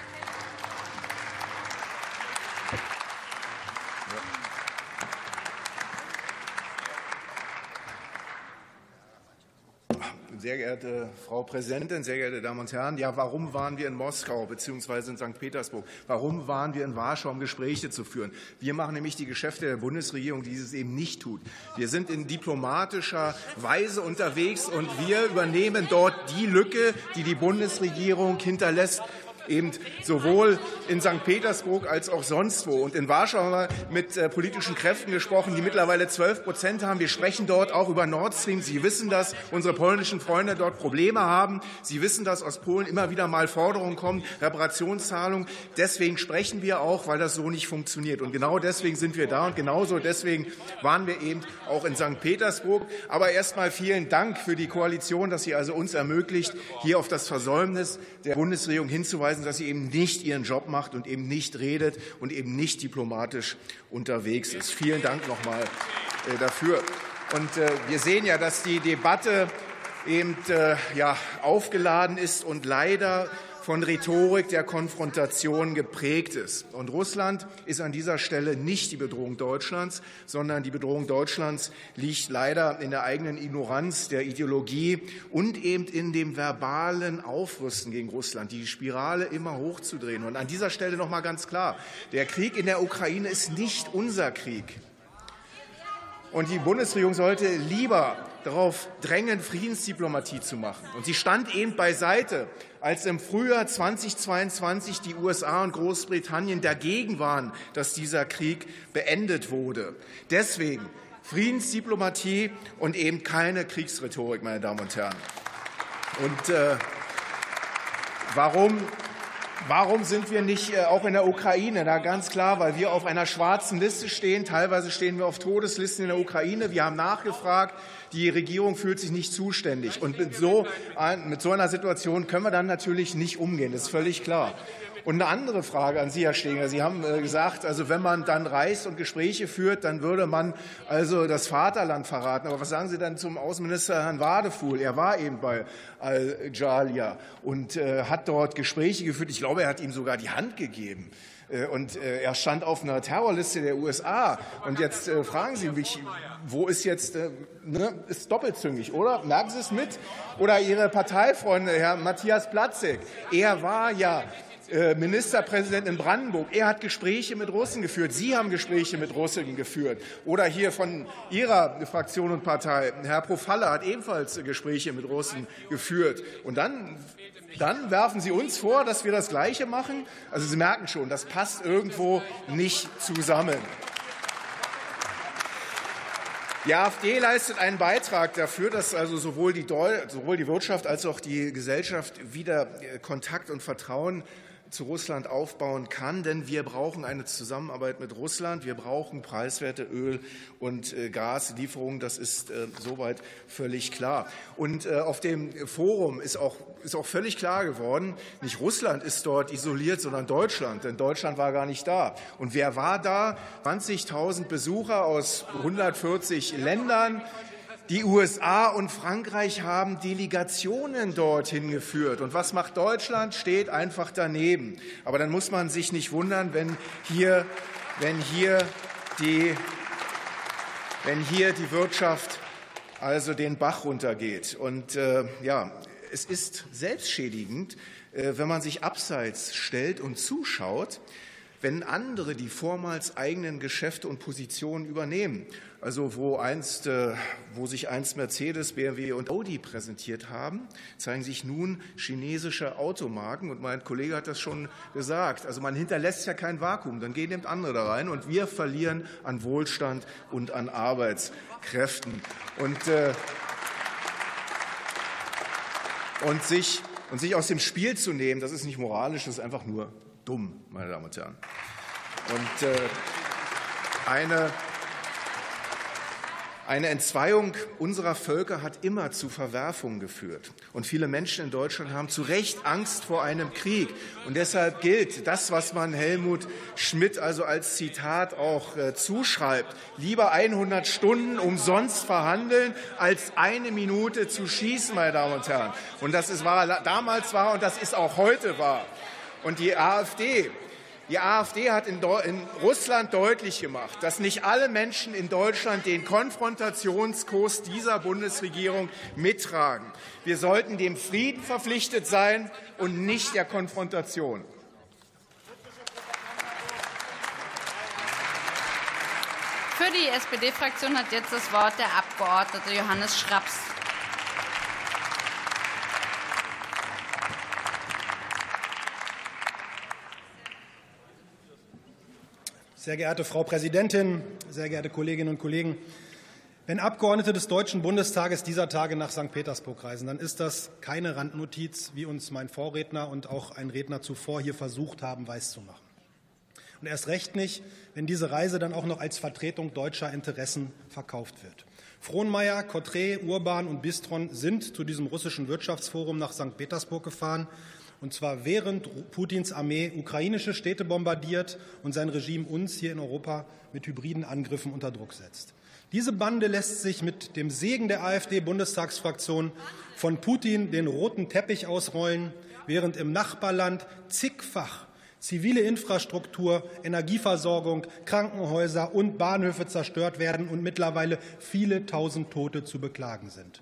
I: Sehr geehrte Frau Präsidentin, sehr geehrte Damen und Herren! Ja, warum waren wir in Moskau bzw. in Sankt Petersburg? Warum waren wir in Warschau, um Gespräche zu führen? Wir machen nämlich die Geschäfte der Bundesregierung, die es eben nicht tut. Wir sind in diplomatischer Weise unterwegs und wir übernehmen dort die Lücke, die die Bundesregierung hinterlässt, eben sowohl in Sankt Petersburg als auch sonst wo. Und in Warschau haben wir mit äh, politischen Kräften gesprochen, die mittlerweile zwölf Prozent haben. Wir sprechen dort auch über Nord Stream. Sie wissen, dass unsere polnischen Freunde dort Probleme haben. Sie wissen, dass aus Polen immer wieder mal Forderungen kommen, Reparationszahlungen. Deswegen sprechen wir auch, weil das so nicht funktioniert. Und genau deswegen sind wir da. Und genauso deswegen waren wir eben auch in Sankt Petersburg. Aber erst mal vielen Dank für die Koalition, dass sie also uns ermöglicht, hier auf das Versäumnis der Bundesregierung hinzuweisen, dass sie eben nicht ihren Job macht und eben nicht redet und eben nicht diplomatisch unterwegs ist. Vielen Dank noch mal äh, dafür. Und äh, wir sehen ja, dass die Debatte eben äh, ja, aufgeladen ist und leider von Rhetorik der Konfrontation geprägt ist. Und Russland ist an dieser Stelle nicht die Bedrohung Deutschlands, sondern die Bedrohung Deutschlands liegt leider in der eigenen Ignoranz der Ideologie und eben in dem verbalen Aufrüsten gegen Russland, die Spirale immer hochzudrehen. Und an dieser Stelle noch mal ganz klar, der Krieg in der Ukraine ist nicht unser Krieg. Und die Bundesregierung sollte lieber darauf drängen, Friedensdiplomatie zu machen. Und sie stand eben beiseite, als im Frühjahr zweitausendzweiundzwanzig die U S A und Großbritannien dagegen waren, dass dieser Krieg beendet wurde. Deswegen Friedensdiplomatie und eben keine Kriegsrhetorik, meine Damen und Herren. Und äh, warum? Warum sind wir nicht äh, auch in der Ukraine? Na, ganz klar, weil wir auf einer schwarzen Liste stehen. Teilweise stehen wir auf Todeslisten in der Ukraine. Wir haben nachgefragt. Die Regierung fühlt sich nicht zuständig. Und mit so, mit so einer Situation können wir dann natürlich nicht umgehen. Das ist völlig klar. Und eine andere Frage an Sie, Herr Steger. Sie haben gesagt, also wenn man dann reist und Gespräche führt, dann würde man also das Vaterland verraten. Aber was sagen Sie dann zum Außenminister Herrn Wadefuhl? Er war eben bei Al-Jalia und äh, hat dort Gespräche geführt. Ich glaube, er hat ihm sogar die Hand gegeben. Und äh, er stand auf einer Terrorliste der U S A. Und jetzt äh, fragen Sie mich, wo ist jetzt, äh, ne, ist doppelzüngig, oder? Merken Sie es mit? Oder Ihre Parteifreunde, Herr Matthias Platzek, er war ja Ministerpräsident in Brandenburg. Er hat Gespräche mit Russen geführt. Sie haben Gespräche mit Russen geführt. Oder hier von Ihrer Fraktion und Partei, Herr Profalla hat ebenfalls Gespräche mit Russen geführt. Und dann, dann werfen Sie uns vor, dass wir das Gleiche machen. Also Sie merken schon, das passt irgendwo nicht zusammen. Die AfD leistet einen Beitrag dafür, dass also sowohl die, sowohl die Wirtschaft als auch die Gesellschaft wieder Kontakt und Vertrauen zu Russland aufbauen kann, denn wir brauchen eine Zusammenarbeit mit Russland. Wir brauchen preiswerte Öl- und Gaslieferungen. Das ist äh, soweit völlig klar. Und äh, auf dem Forum ist auch, ist auch völlig klar geworden, nicht Russland ist dort isoliert, sondern Deutschland, denn Deutschland war gar nicht da. Und wer war da? zwanzigtausend Besucher aus hundertvierzig Ländern. Die U S A und Frankreich haben Delegationen dorthin geführt. Und was macht Deutschland? Steht einfach daneben. Aber dann muss man sich nicht wundern, wenn hier, wenn hier, die, wenn hier die Wirtschaft also den Bach runtergeht. Und äh, ja, es ist selbstschädigend, äh, wenn man sich abseits stellt und zuschaut, wenn andere die vormals eigenen Geschäfte und Positionen übernehmen. Also wo, einst, wo sich einst Mercedes, B M W und Audi präsentiert haben, zeigen sich nun chinesische Automarken. Und mein Kollege hat das schon gesagt. Also man hinterlässt ja kein Vakuum, dann gehen eben andere da rein. Und wir verlieren an Wohlstand und an Arbeitskräften. Und, äh, und, sich, und sich aus dem Spiel zu nehmen, das ist nicht moralisch, das ist einfach nur dumm, meine Damen und Herren. Und äh, eine, eine Entzweiung unserer Völker hat immer zu Verwerfungen geführt. Und viele Menschen in Deutschland haben zu Recht Angst vor einem Krieg. Und deshalb gilt das, was man Helmut Schmidt also als Zitat auch äh, zuschreibt. Lieber hundert Stunden umsonst verhandeln, als eine Minute zu schießen, meine Damen und Herren. Und das ist wahr, damals war und das ist auch heute wahr. Und die AfD, die AfD hat in, in Russland deutlich gemacht, dass nicht alle Menschen in Deutschland den Konfrontationskurs dieser Bundesregierung mittragen. Wir sollten dem Frieden verpflichtet sein und nicht der Konfrontation.
C: Für die S P D-Fraktion hat jetzt das Wort der Abgeordnete Johannes Schraps.
J: Sehr geehrte Frau Präsidentin, sehr geehrte Kolleginnen und Kollegen! Wenn Abgeordnete des Deutschen Bundestages dieser Tage nach Sankt Petersburg reisen, dann ist das keine Randnotiz, wie uns mein Vorredner und auch ein Redner zuvor hier versucht haben, weiszumachen. Und erst recht nicht, wenn diese Reise dann auch noch als Vertretung deutscher Interessen verkauft wird. Frohnmayer, Cottret, Urban und Bistron sind zu diesem russischen Wirtschaftsforum nach Sankt Petersburg gefahren, und zwar während Putins Armee ukrainische Städte bombardiert und sein Regime uns hier in Europa mit hybriden Angriffen unter Druck setzt. Diese Bande lässt sich mit dem Segen der AfD-Bundestagsfraktion von Putin den roten Teppich ausrollen, während im Nachbarland zigfach zivile Infrastruktur, Energieversorgung, Krankenhäuser und Bahnhöfe zerstört werden und mittlerweile viele tausend Tote zu beklagen sind.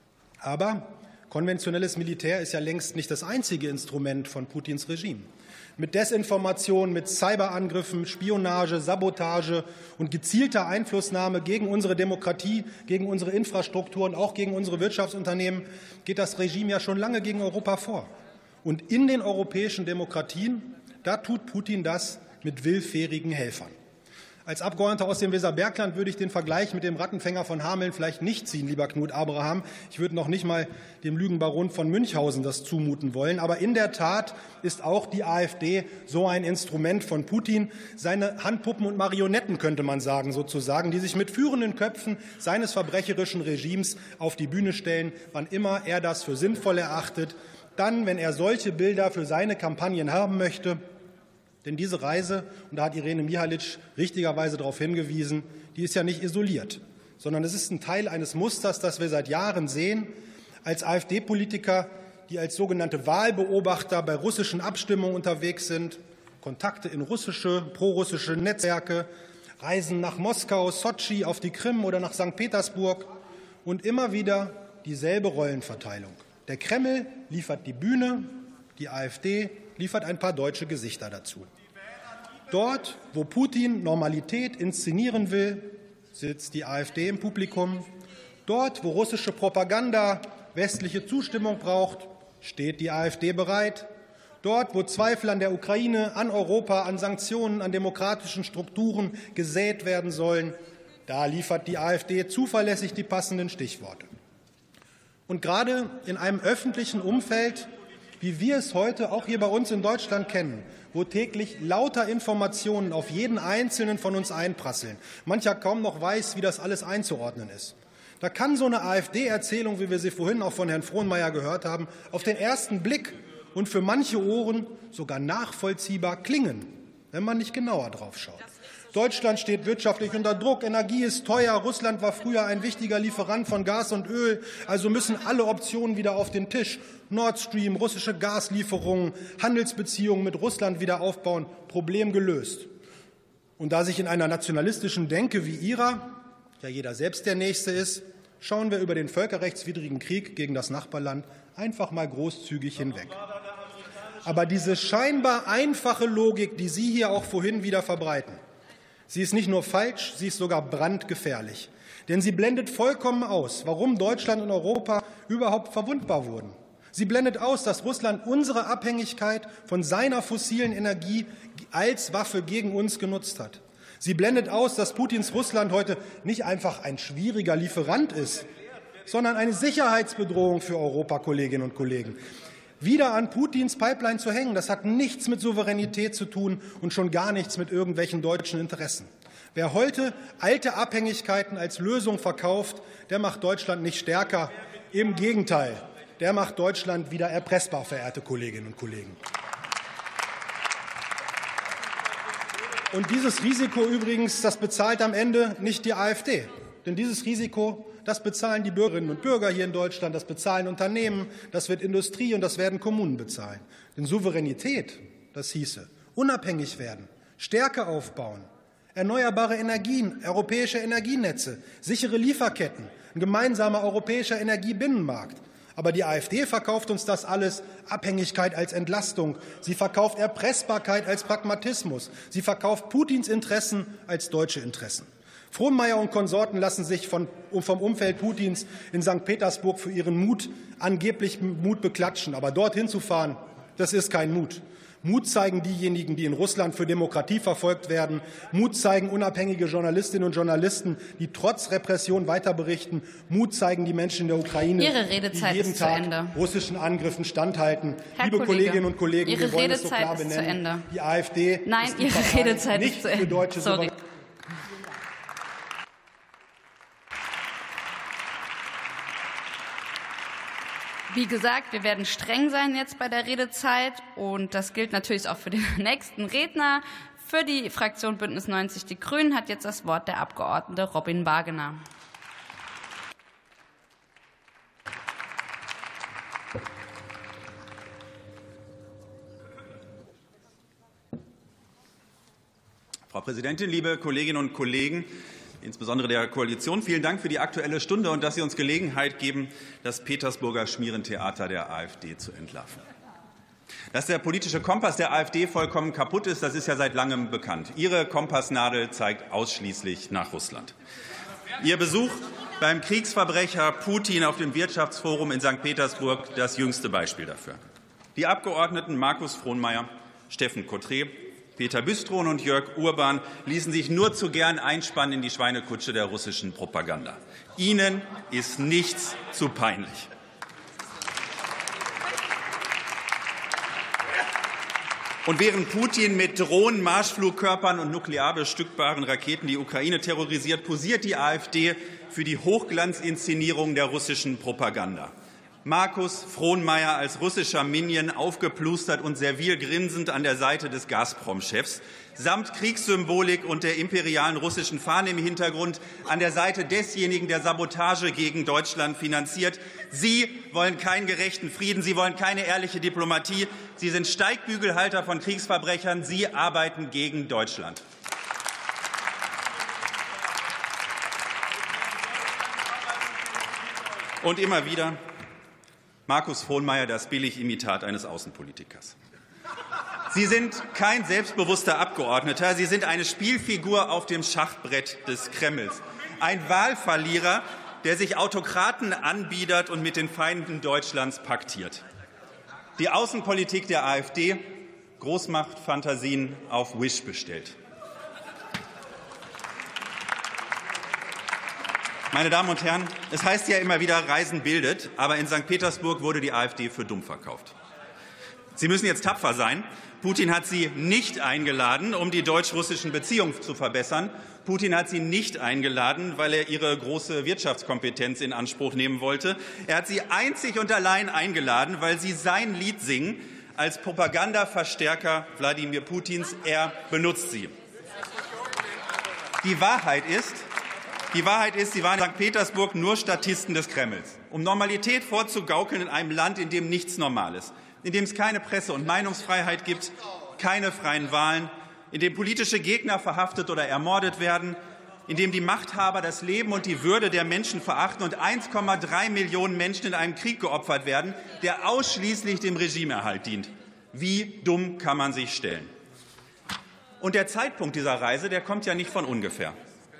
J: Aber konventionelles Militär ist ja längst nicht das einzige Instrument von Putins Regime. Mit Desinformation, mit Cyberangriffen, Spionage, Sabotage und gezielter Einflussnahme gegen unsere Demokratie, gegen unsere Infrastruktur und auch gegen unsere Wirtschaftsunternehmen geht das Regime ja schon lange gegen Europa vor. Und in den europäischen Demokratien, da tut Putin das mit willfährigen Helfern. Als Abgeordneter aus dem Weserbergland würde ich den Vergleich mit dem Rattenfänger von Hameln vielleicht nicht ziehen, lieber Knut Abraham. Ich würde noch nicht mal dem Lügenbaron von Münchhausen das zumuten wollen. Aber in der Tat ist auch die AfD so ein Instrument von Putin. Seine Handpuppen und Marionetten, könnte man sagen, sozusagen, die sich mit führenden Köpfen seines verbrecherischen Regimes auf die Bühne stellen, wann immer er das für sinnvoll erachtet. Dann, wenn er solche Bilder für seine Kampagnen haben möchte. Denn diese Reise, und da hat Irene Mihalic richtigerweise darauf hingewiesen, die ist ja nicht isoliert, sondern es ist ein Teil eines Musters, das wir seit Jahren sehen, als AfD-Politiker, die als sogenannte Wahlbeobachter bei russischen Abstimmungen unterwegs sind, Kontakte in russische, prorussische Netzwerke, Reisen nach Moskau, Sotschi, auf die Krim oder nach Sankt Petersburg und immer wieder dieselbe Rollenverteilung. Der Kreml liefert die Bühne, die AfD liefert ein paar deutsche Gesichter dazu. Dort, wo Putin Normalität inszenieren will, sitzt die AfD im Publikum. Dort, wo russische Propaganda westliche Zustimmung braucht, steht die AfD bereit. Dort, wo Zweifel an der Ukraine, an Europa, an Sanktionen, an demokratischen Strukturen gesät werden sollen, Da liefert die AfD zuverlässig die passenden Stichworte. Und gerade in einem öffentlichen Umfeld, wie wir es heute auch hier bei uns in Deutschland kennen, wo täglich lauter Informationen auf jeden Einzelnen von uns einprasseln, mancher kaum noch weiß, wie das alles einzuordnen ist. Da kann so eine AfD-Erzählung, wie wir sie vorhin auch von Herrn Frohnmeier gehört haben, auf den ersten Blick und für manche Ohren sogar nachvollziehbar klingen, wenn man nicht genauer drauf schaut. Deutschland steht wirtschaftlich unter Druck, Energie ist teuer, Russland war früher ein wichtiger Lieferant von Gas und Öl, also müssen alle Optionen wieder auf den Tisch. Nord Stream, russische Gaslieferungen, Handelsbeziehungen mit Russland wieder aufbauen, Problem gelöst. Und da sich in einer nationalistischen Denke wie ihrer ja jeder selbst der Nächste ist, schauen wir über den völkerrechtswidrigen Krieg gegen das Nachbarland einfach mal großzügig hinweg. Aber diese scheinbar einfache Logik, die Sie hier auch vorhin wieder verbreiten, sie ist nicht nur falsch, sie ist sogar brandgefährlich. Denn sie blendet vollkommen aus, warum Deutschland und Europa überhaupt verwundbar wurden. Sie blendet aus, dass Russland unsere Abhängigkeit von seiner fossilen Energie als Waffe gegen uns genutzt hat. Sie blendet aus, dass Putins Russland heute nicht einfach ein schwieriger Lieferant ist, sondern eine Sicherheitsbedrohung für Europa, Kolleginnen und Kollegen. Wieder an Putins Pipeline zu hängen, das hat nichts mit Souveränität zu tun und schon gar nichts mit irgendwelchen deutschen Interessen. Wer heute alte Abhängigkeiten als Lösung verkauft, der macht Deutschland nicht stärker. Im Gegenteil, der macht Deutschland wieder erpressbar, verehrte Kolleginnen und Kollegen. Und dieses Risiko übrigens, das bezahlt am Ende nicht die AfD. Denn dieses Risiko, das bezahlen die Bürgerinnen und Bürger hier in Deutschland, das bezahlen Unternehmen, das wird Industrie und das werden Kommunen bezahlen. Denn Souveränität, das hieße, unabhängig werden, Stärke aufbauen, erneuerbare Energien, europäische Energienetze, sichere Lieferketten, ein gemeinsamer europäischer Energiebinnenmarkt. Aber die AfD verkauft uns das alles Abhängigkeit als Entlastung. Sie verkauft Erpressbarkeit als Pragmatismus. Sie verkauft Putins Interessen als deutsche Interessen. Frohnmeier und Konsorten lassen sich von, vom Umfeld Putins in Sankt Petersburg für ihren Mut, angeblich Mut beklatschen. Aber dorthin zu fahren, das ist kein Mut. Mut zeigen diejenigen, die in Russland für Demokratie verfolgt werden. Mut zeigen unabhängige Journalistinnen und Journalisten, die trotz Repression weiter berichten. Mut zeigen die Menschen in der Ukraine,
C: Ihre Redezeit
J: die jeden
C: ist
J: Tag
C: zu Ende.
J: russischen Angriffen standhalten.
C: Herr
J: Liebe
C: Kollege,
J: Kolleginnen und Kollegen,
C: Ihre
J: wir wollen es so
C: Redezeit
J: klar
C: ist zu
J: benennen.
C: Ende.
J: Die AfD
C: Nein,
J: ist die
C: Ihre
J: Partei
C: Redezeit
J: nicht
C: ist zu
J: für
C: Ende.
J: deutsche
C: Sorry.
J: Souveränität.
C: Wie gesagt, wir werden streng sein jetzt bei der Redezeit und das gilt natürlich auch für den nächsten Redner. Für die Fraktion Bündnis neunzig Die Grünen hat jetzt das Wort der Abgeordnete Robin Wagener.
K: Frau Präsidentin, liebe Kolleginnen und Kollegen, insbesondere der Koalition, vielen Dank für die Aktuelle Stunde und dass Sie uns Gelegenheit geben, das Petersburger Schmierentheater der AfD zu entlarven. Dass der politische Kompass der AfD vollkommen kaputt ist, das ist ja seit langem bekannt. Ihre Kompassnadel zeigt ausschließlich nach Russland. Ihr Besuch beim Kriegsverbrecher Putin auf dem Wirtschaftsforum in Sankt Petersburg das jüngste Beispiel dafür. Die Abgeordneten Markus Frohnmeier, Steffen Kottré, Peter Büstron und Jörg Urban ließen sich nur zu gern einspannen in die Schweinekutsche der russischen Propaganda. Ihnen ist nichts zu peinlich. Und während Putin mit Drohnen, Marschflugkörpern und nuklear bestückbaren Raketen die Ukraine terrorisiert, posiert die AfD für die Hochglanzinszenierung der russischen Propaganda. Markus Frohnmeier als russischer Minion aufgeplustert und servil grinsend an der Seite des Gazprom-Chefs, samt Kriegssymbolik und der imperialen russischen Fahne im Hintergrund an der Seite desjenigen, der Sabotage gegen Deutschland finanziert. Sie wollen keinen gerechten Frieden, Sie wollen keine ehrliche Diplomatie. Sie sind Steigbügelhalter von Kriegsverbrechern. Sie arbeiten gegen Deutschland. Und immer wieder Markus Frohnmeier, das Billigimitat eines Außenpolitikers. Sie sind kein selbstbewusster Abgeordneter. Sie sind eine Spielfigur auf dem Schachbrett des Kremls. Ein Wahlverlierer, der sich Autokraten anbietet und mit den Feinden Deutschlands paktiert. Die Außenpolitik der AfD, Großmachtfantasien auf Wish bestellt. Meine Damen und Herren, es heißt ja immer wieder, Reisen bildet, aber in Sankt Petersburg wurde die AfD für dumm verkauft. Sie müssen jetzt tapfer sein. Putin hat Sie nicht eingeladen, um die deutsch-russischen Beziehungen zu verbessern. Putin hat Sie nicht eingeladen, weil er Ihre große Wirtschaftskompetenz in Anspruch nehmen wollte. Er hat Sie einzig und allein eingeladen, weil Sie sein Lied singen als Propagandaverstärker Wladimir Putins. Er benutzt Sie. Die Wahrheit ist, die Wahrheit ist, Sie waren in Sankt Petersburg nur Statisten des Kremls, um Normalität vorzugaukeln in einem Land, in dem nichts normal ist, in dem es keine Presse- und Meinungsfreiheit gibt, keine freien Wahlen, in dem politische Gegner verhaftet oder ermordet werden, in dem die Machthaber das Leben und die Würde der Menschen verachten und eins Komma drei Millionen Menschen in einem Krieg geopfert werden, der ausschließlich dem Regimeerhalt dient. Wie dumm kann man sich stellen? Und der Zeitpunkt dieser Reise, der kommt ja nicht von ungefähr.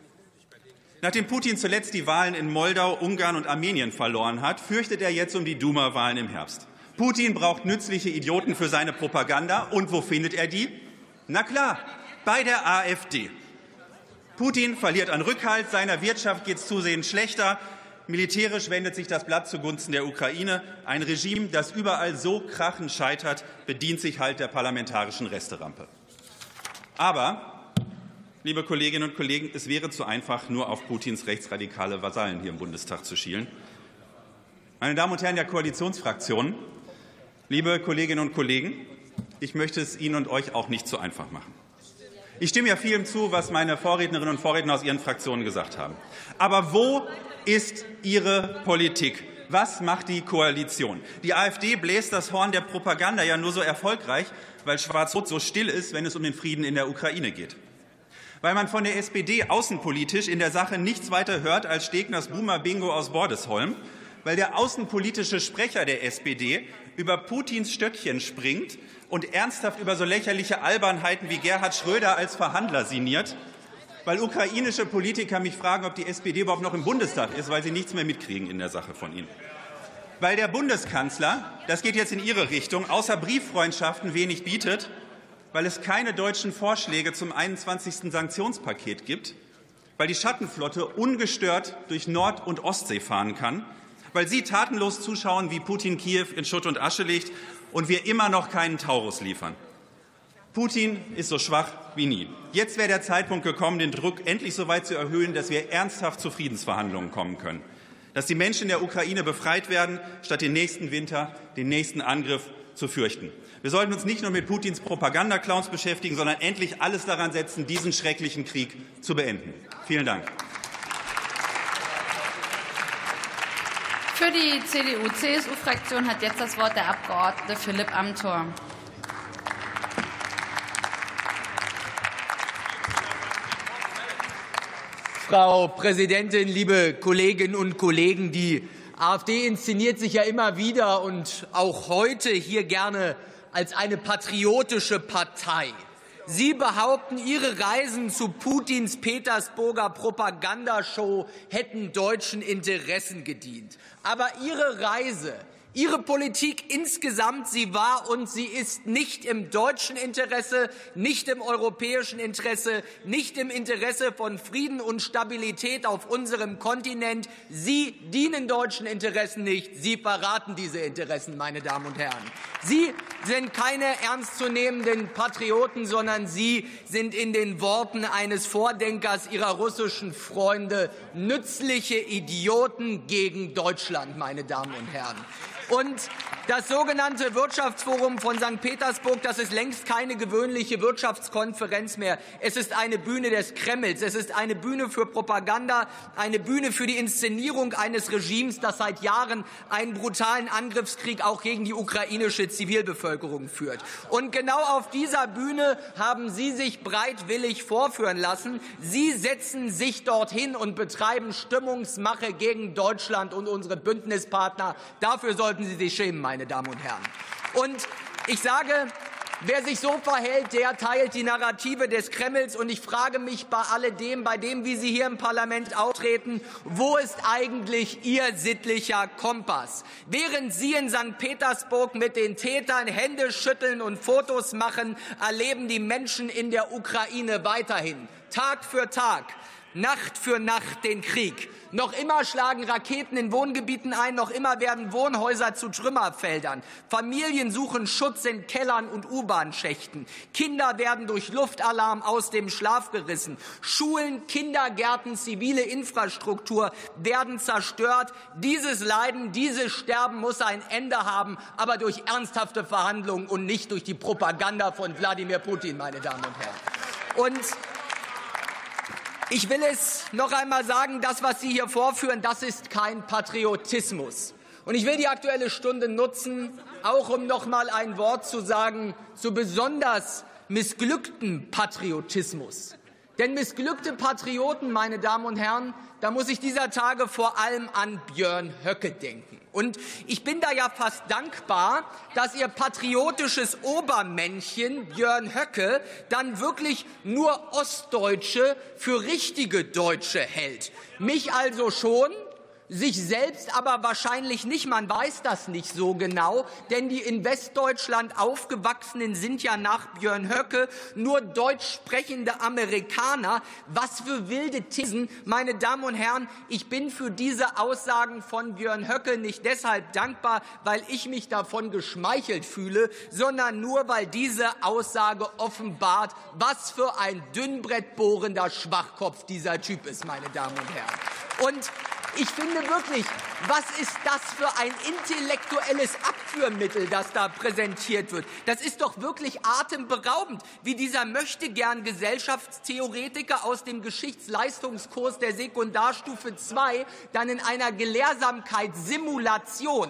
K: Nachdem Putin zuletzt die Wahlen in Moldau, Ungarn und Armenien verloren hat, fürchtet er jetzt um die Duma-Wahlen im Herbst. Putin braucht nützliche Idioten für seine Propaganda. Und wo findet er die? Na klar, bei der AfD. Putin verliert an Rückhalt, seiner Wirtschaft geht es zusehends schlechter. Militärisch wendet sich das Blatt zugunsten der Ukraine. Ein Regime, das überall so krachend scheitert, bedient sich halt der parlamentarischen Resterampe. Aber, liebe Kolleginnen und Kollegen, es wäre zu einfach, nur auf Putins rechtsradikale Vasallen hier im Bundestag zu schielen. Meine Damen und Herren der Koalitionsfraktionen, liebe Kolleginnen und Kollegen, ich möchte es Ihnen und euch auch nicht zu einfach machen. Ich stimme ja vielem zu, was meine Vorrednerinnen und Vorredner aus Ihren Fraktionen gesagt haben. Aber wo ist Ihre Politik? Was macht die Koalition? Die AfD bläst das Horn der Propaganda ja nur so erfolgreich, weil Schwarz-Rot so still ist, wenn es um den Frieden in der Ukraine geht. Weil man von der S P D außenpolitisch in der Sache nichts weiter hört als Stegners Boomer-Bingo aus Bordesholm, weil der außenpolitische Sprecher der S P D über Putins Stöckchen springt und ernsthaft über so lächerliche Albernheiten wie Gerhard Schröder als Verhandler sinniert, weil ukrainische Politiker mich fragen, ob die S P D überhaupt noch im Bundestag ist, weil sie nichts mehr mitkriegen in der Sache von ihnen. Weil der Bundeskanzler, das geht jetzt in Ihre Richtung, außer Brieffreundschaften wenig bietet, weil es keine deutschen Vorschläge zum einundzwanzigsten Sanktionspaket gibt, weil die Schattenflotte ungestört durch Nord- und Ostsee fahren kann, weil Sie tatenlos zuschauen, wie Putin Kiew in Schutt und Asche legt und wir immer noch keinen Taurus liefern. Putin ist so schwach wie nie. Jetzt wäre der Zeitpunkt gekommen, den Druck endlich so weit zu erhöhen, dass wir ernsthaft zu Friedensverhandlungen kommen können. Dass die Menschen in der Ukraine befreit werden, statt den nächsten Winter, den nächsten Angriff zu fürchten. Wir sollten uns nicht nur mit Putins Propagandaclowns beschäftigen, sondern endlich alles daran setzen, diesen schrecklichen Krieg zu beenden. Vielen Dank.
C: Für die C D U C S U-Fraktion hat jetzt das Wort der Abgeordnete Philipp Amthor.
L: Frau Präsidentin, liebe Kolleginnen und Kollegen! Die AfD inszeniert sich ja immer wieder und auch heute hier gerne als eine patriotische Partei. Sie behaupten, Ihre Reisen zu Putins Petersburger Propagandashow hätten deutschen Interessen gedient. Aber Ihre Reise, Ihre Politik insgesamt, sie war und sie ist nicht im deutschen Interesse, nicht im europäischen Interesse, nicht im Interesse von Frieden und Stabilität auf unserem Kontinent. Sie dienen deutschen Interessen nicht. Sie verraten diese Interessen, meine Damen und Herren. Sie sind keine ernstzunehmenden Patrioten, sondern Sie sind in den Worten eines Vordenkers Ihrer russischen Freunde nützliche Idioten gegen Deutschland, meine Damen und Herren. Und das sogenannte Wirtschaftsforum von Sankt Petersburg, das ist längst keine gewöhnliche Wirtschaftskonferenz mehr. Es ist eine Bühne des Kremls. Es ist eine Bühne für Propaganda, eine Bühne für die Inszenierung eines Regimes, das seit Jahren einen brutalen Angriffskrieg auch gegen die ukrainische Zivilbevölkerung führt. Und genau auf dieser Bühne haben Sie sich bereitwillig vorführen lassen. Sie setzen sich dorthin und betreiben Stimmungsmache gegen Deutschland und unsere Bündnispartner. Dafür sollten Sie sich schämen, meine Damen und Herren. Und ich sage, wer sich so verhält, der teilt die Narrative des Kremls. Und ich frage mich bei alledem, bei dem, wie Sie hier im Parlament auftreten, wo ist eigentlich Ihr sittlicher Kompass? Während Sie in Sankt Petersburg mit den Tätern Hände schütteln und Fotos machen, erleben die Menschen in der Ukraine weiterhin, Tag für Tag, Nacht für Nacht den Krieg. Noch immer schlagen Raketen in Wohngebieten ein, noch immer werden Wohnhäuser zu Trümmerfeldern. Familien suchen Schutz in Kellern und U-Bahn-Schächten. Kinder werden durch Luftalarm aus dem Schlaf gerissen. Schulen, Kindergärten, zivile Infrastruktur werden zerstört. Dieses Leiden, dieses Sterben muss ein Ende haben, aber durch ernsthafte Verhandlungen und nicht durch die Propaganda von Wladimir Putin, meine Damen und Herren. Und ich will es noch einmal sagen, das, was Sie hier vorführen, das ist kein Patriotismus. Und ich will die Aktuelle Stunde nutzen, auch um noch mal ein Wort zu sagen zu besonders missglücktem Patriotismus. Denn missglückte Patrioten, meine Damen und Herren, da muss ich dieser Tage vor allem an Björn Höcke denken. Und ich bin da ja fast dankbar, dass Ihr patriotisches Obermännchen Björn Höcke dann wirklich nur Ostdeutsche für richtige Deutsche hält. Mich also schon, sich selbst aber wahrscheinlich nicht. Man weiß das nicht so genau, denn die in Westdeutschland Aufgewachsenen sind ja nach Björn Höcke nur deutsch sprechende Amerikaner. Was für wilde Thesen, meine Damen und Herren. Ich bin für diese Aussagen von Björn Höcke nicht deshalb dankbar, weil ich mich davon geschmeichelt fühle, sondern nur, weil diese Aussage offenbart, was für ein dünnbrettbohrender Schwachkopf dieser Typ ist, meine Damen und Herren. Und ich finde wirklich, was ist das für ein intellektuelles Abführmittel, das da präsentiert wird? Das ist doch wirklich atemberaubend, wie dieser möchtegern Gesellschaftstheoretiker aus dem Geschichtsleistungskurs der Sekundarstufe zwei dann in einer Gelehrsamkeitssimulation,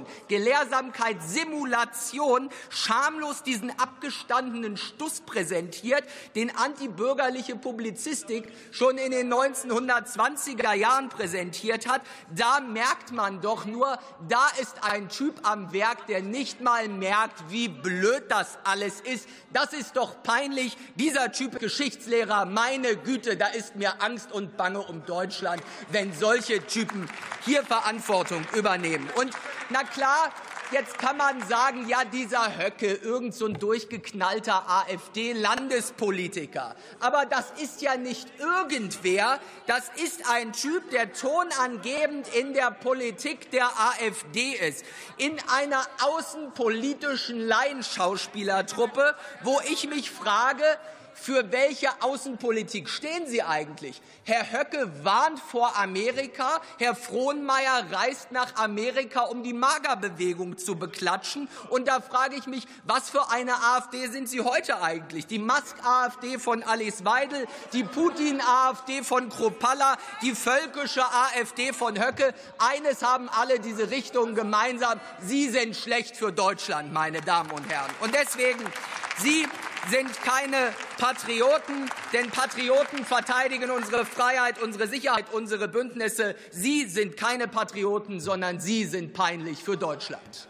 L: Gelehrsamkeitssimulation schamlos diesen abgestandenen Stuss präsentiert, den antibürgerliche Publizistik schon in den neunzehnhundertzwanziger Jahren präsentiert hat. Da merkt man doch nur, da ist ein Typ am Werk, der nicht mal merkt, wie blöd das alles ist. Das ist doch peinlich. Dieser Typ Geschichtslehrer, meine Güte, da ist mir Angst und Bange um Deutschland, wenn solche Typen hier Verantwortung übernehmen. Und na klar, jetzt kann man sagen, ja, dieser Höcke, irgend so ein durchgeknallter AfD-Landespolitiker. Aber das ist ja nicht irgendwer. Das ist ein Typ, der tonangebend in der Politik der AfD ist. In einer außenpolitischen Laienschauspielertruppe, wo ich mich frage, für welche Außenpolitik stehen Sie eigentlich? Herr Höcke warnt vor Amerika. Herr Frohnmeier reist nach Amerika, um die Magerbewegung zu beklatschen. Und da frage ich mich, was für eine AfD sind Sie heute eigentlich? Die Musk-AfD von Alice Weidel, die Putin-AfD von Kruppalla, die völkische AfD von Höcke. Eines haben alle diese Richtungen gemeinsam. Sie sind schlecht für Deutschland, meine Damen und Herren. Und deswegen, Sie sind keine Patrioten, denn Patrioten verteidigen unsere Freiheit, unsere Sicherheit, unsere Bündnisse. Sie sind keine Patrioten, sondern Sie sind peinlich für Deutschland.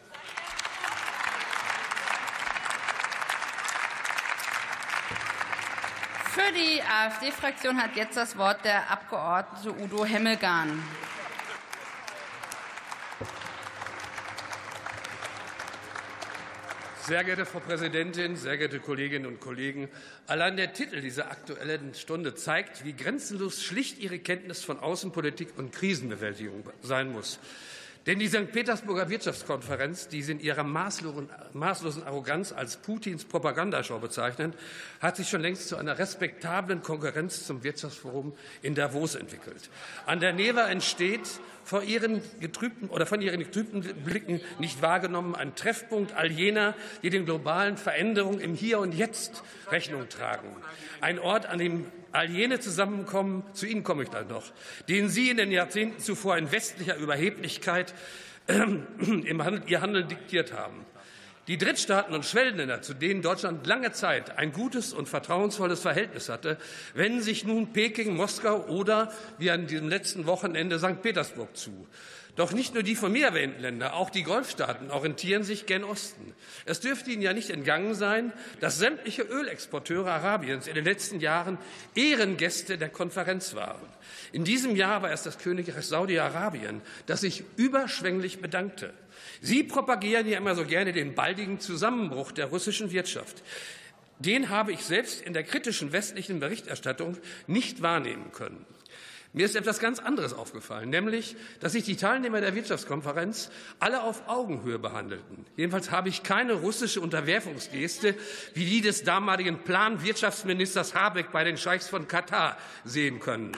C: Für die AfD-Fraktion hat jetzt das Wort der Abgeordnete Udo Hemmelgarn.
M: Sehr geehrte Frau Präsidentin, sehr geehrte Kolleginnen und Kollegen! Allein der Titel dieser Aktuellen Stunde zeigt, wie grenzenlos schlicht Ihre Kenntnis von Außenpolitik und Krisenbewältigung sein muss. Denn die Sankt Petersburger Wirtschaftskonferenz, die Sie in ihrer maßlosen Arroganz als Putins Propagandashow bezeichnen, hat sich schon längst zu einer respektablen Konkurrenz zum Wirtschaftsforum in Davos entwickelt. An der Neva entsteht vor ihren getrübten oder von ihren getrübten Blicken nicht wahrgenommen ein Treffpunkt all jener, die den globalen Veränderungen im Hier und Jetzt Rechnung tragen. Ein Ort, an dem all jene zusammenkommen, zu Ihnen komme ich dann noch, denen Sie in den Jahrzehnten zuvor in westlicher Überheblichkeit äh, im Handel, ihr Handeln diktiert haben. Die Drittstaaten und Schwellenländer, zu denen Deutschland lange Zeit ein gutes und vertrauensvolles Verhältnis hatte, wenden sich nun Peking, Moskau oder, wie an diesem letzten Wochenende, Sankt Petersburg zu. Doch nicht nur die von mir erwähnten Länder, auch die Golfstaaten orientieren sich gen Osten. Es dürfte Ihnen ja nicht entgangen sein, dass sämtliche Ölexporteure Arabiens in den letzten Jahren Ehrengäste der Konferenz waren. In diesem Jahr war es das Königreich Saudi-Arabien, das sich überschwänglich bedankte. Sie propagieren ja immer so gerne den baldigen Zusammenbruch der russischen Wirtschaft. Den habe ich selbst in der kritischen westlichen Berichterstattung nicht wahrnehmen können. Mir ist etwas ganz anderes aufgefallen, nämlich, dass sich die Teilnehmer der Wirtschaftskonferenz alle auf Augenhöhe behandelten. Jedenfalls habe ich keine russische Unterwerfungsgeste wie die des damaligen Planwirtschaftsministers Habeck bei den Scheichs von Katar sehen können.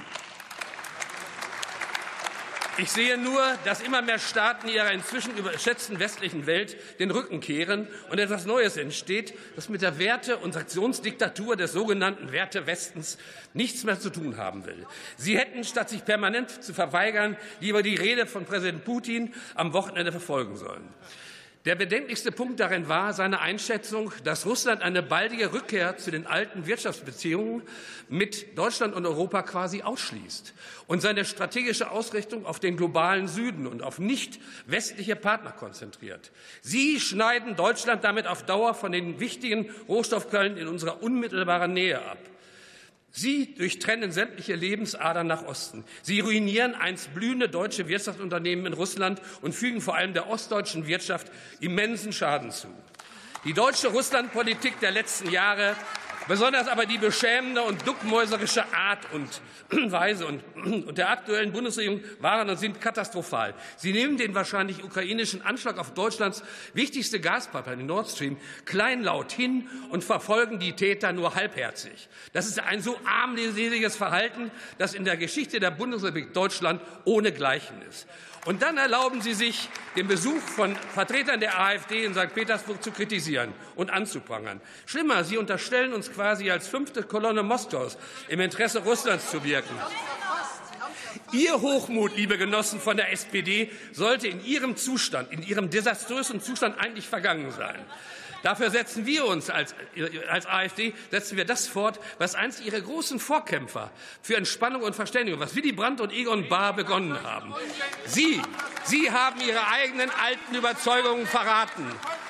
M: Ich sehe nur, dass immer mehr Staaten ihrer inzwischen überschätzten westlichen Welt den Rücken kehren und etwas Neues entsteht, das mit der Werte- und Sanktionsdiktatur des sogenannten Werte-Westens nichts mehr zu tun haben will. Sie hätten, statt sich permanent zu verweigern, lieber die Rede von Präsident Putin am Wochenende verfolgen sollen. Der bedenklichste Punkt darin war seine Einschätzung, dass Russland eine baldige Rückkehr zu den alten Wirtschaftsbeziehungen mit Deutschland und Europa quasi ausschließt und seine strategische Ausrichtung auf den globalen Süden und auf nicht westliche Partner konzentriert. Sie schneiden Deutschland damit auf Dauer von den wichtigen Rohstoffquellen in unserer unmittelbaren Nähe ab. Sie durchtrennen sämtliche Lebensadern nach Osten. Sie ruinieren einst blühende deutsche Wirtschaftsunternehmen in Russland und fügen vor allem der ostdeutschen Wirtschaft immensen Schaden zu. Die deutsche Russlandpolitik der letzten Jahre, besonders aber die beschämende und duckmäuserische Art und Weise und, und der aktuellen Bundesregierung waren und sind katastrophal. Sie nehmen den wahrscheinlich ukrainischen Anschlag auf Deutschlands wichtigste Gaspipeline, Nord Stream, kleinlaut hin und verfolgen die Täter nur halbherzig. Das ist ein so armseliges Verhalten, das in der Geschichte der Bundesrepublik Deutschland ohnegleichen ist. Und dann erlauben Sie sich, den Besuch von Vertretern der AfD in Sankt Petersburg zu kritisieren und anzuprangern. Schlimmer, Sie unterstellen uns quasi als fünfte Kolonne Moskaus im Interesse Russlands zu wirken. Ihr Hochmut, liebe Genossen von der S P D, sollte in Ihrem Zustand, in Ihrem desaströsen Zustand eigentlich vergangen sein. Dafür setzen wir uns als, als AfD setzen wir das fort, was einst Ihre großen Vorkämpfer für Entspannung und Verständigung, was Willy Brandt und Egon Bahr begonnen haben. Sie, Sie haben Ihre eigenen alten Überzeugungen verraten.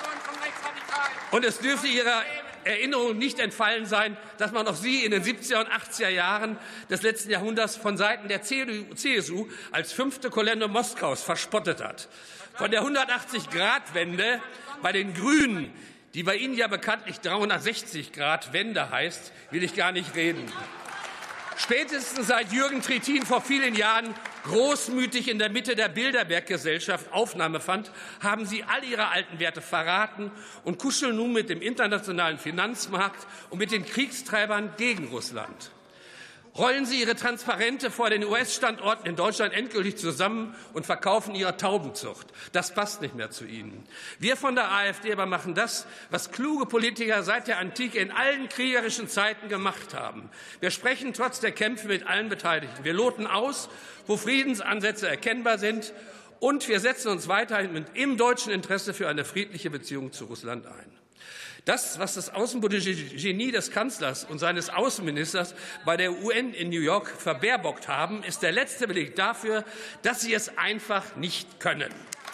M: Und es dürfte Ihrer Erinnerung nicht entfallen sein, dass man auch Sie in den siebziger und achtziger Jahren des letzten Jahrhunderts von Seiten der C D U als fünfte Kolonne Moskaus verspottet hat. Von der hundertachtzig Grad Wende bei den Grünen, die bei Ihnen ja bekanntlich dreihundertsechzig Grad Wende heißt, will ich gar nicht reden. Spätestens seit Jürgen Trittin vor vielen Jahren großmütig in der Mitte der Bilderberg-Gesellschaft Aufnahme fand, haben Sie all Ihre alten Werte verraten und kuscheln nun mit dem internationalen Finanzmarkt und mit den Kriegstreibern gegen Russland. Rollen Sie Ihre Transparente vor den U S-Standorten in Deutschland endgültig zusammen und verkaufen Ihre Taubenzucht. Das passt nicht mehr zu Ihnen. Wir von der AfD aber machen das, was kluge Politiker seit der Antike in allen kriegerischen Zeiten gemacht haben. Wir sprechen trotz der Kämpfe mit allen Beteiligten. Wir loten aus, wo Friedensansätze erkennbar sind, und wir setzen uns weiterhin im deutschen Interesse für eine friedliche Beziehung zu Russland ein. Das, was das außenpolitische Genie des Kanzlers und seines Außenministers bei der U N in New York verbaerbockt haben, ist der letzte Beleg dafür, dass sie es einfach nicht können.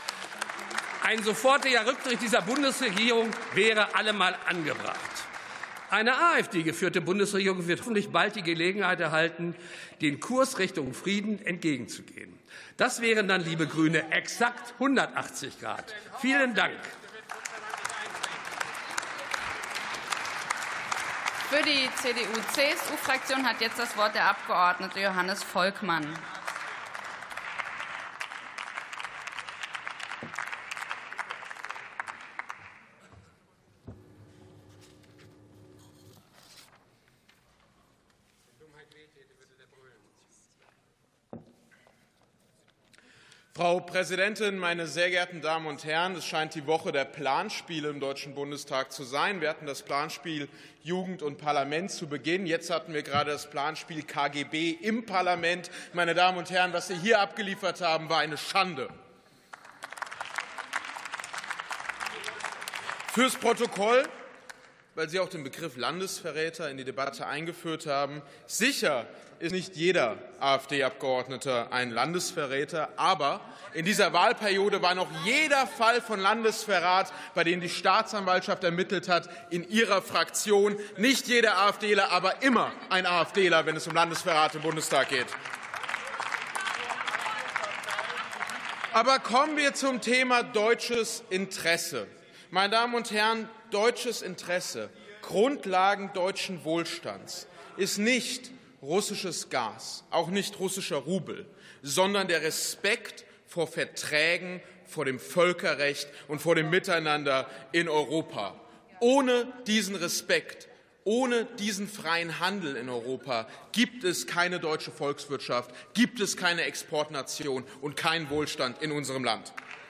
M: Ein sofortiger Rücktritt dieser Bundesregierung wäre allemal angebracht. Eine AfD-geführte Bundesregierung wird hoffentlich bald die Gelegenheit erhalten, den Kurs Richtung Frieden entgegenzugehen. Das wären dann, liebe Grüne, exakt hundertachtzig Grad. Vielen Dank.
C: Für die C D U C S U-Fraktion hat jetzt das Wort der Abgeordnete Johannes Volkmann.
N: Frau Präsidentin, meine sehr geehrten Damen und Herren! Es scheint die Woche der Planspiele im Deutschen Bundestag zu sein. Wir hatten das Planspiel Jugend und Parlament zu Beginn. Jetzt hatten wir gerade das Planspiel K G B im Parlament. Meine Damen und Herren, was Sie hier abgeliefert haben, war eine Schande. Fürs Protokoll, weil Sie auch den Begriff Landesverräter in die Debatte eingeführt haben: Sicher ist nicht jeder AfD-Abgeordnete ein Landesverräter, aber in dieser Wahlperiode war noch jeder Fall von Landesverrat, bei dem die Staatsanwaltschaft ermittelt hat, in Ihrer Fraktion. Nicht jeder AfDler, aber immer ein AfDler, wenn es um Landesverrat im Bundestag geht. Aber kommen wir zum Thema deutsches Interesse. Meine Damen und Herren, deutsches Interesse, Grundlagen deutschen Wohlstands, ist nicht russisches Gas, auch nicht russischer Rubel, sondern der Respekt vor Verträgen, vor dem Völkerrecht und vor dem Miteinander in Europa. Ohne diesen Respekt, ohne diesen freien Handel in Europa gibt es keine deutsche Volkswirtschaft, gibt es keine Exportnation und keinen Wohlstand in unserem Land.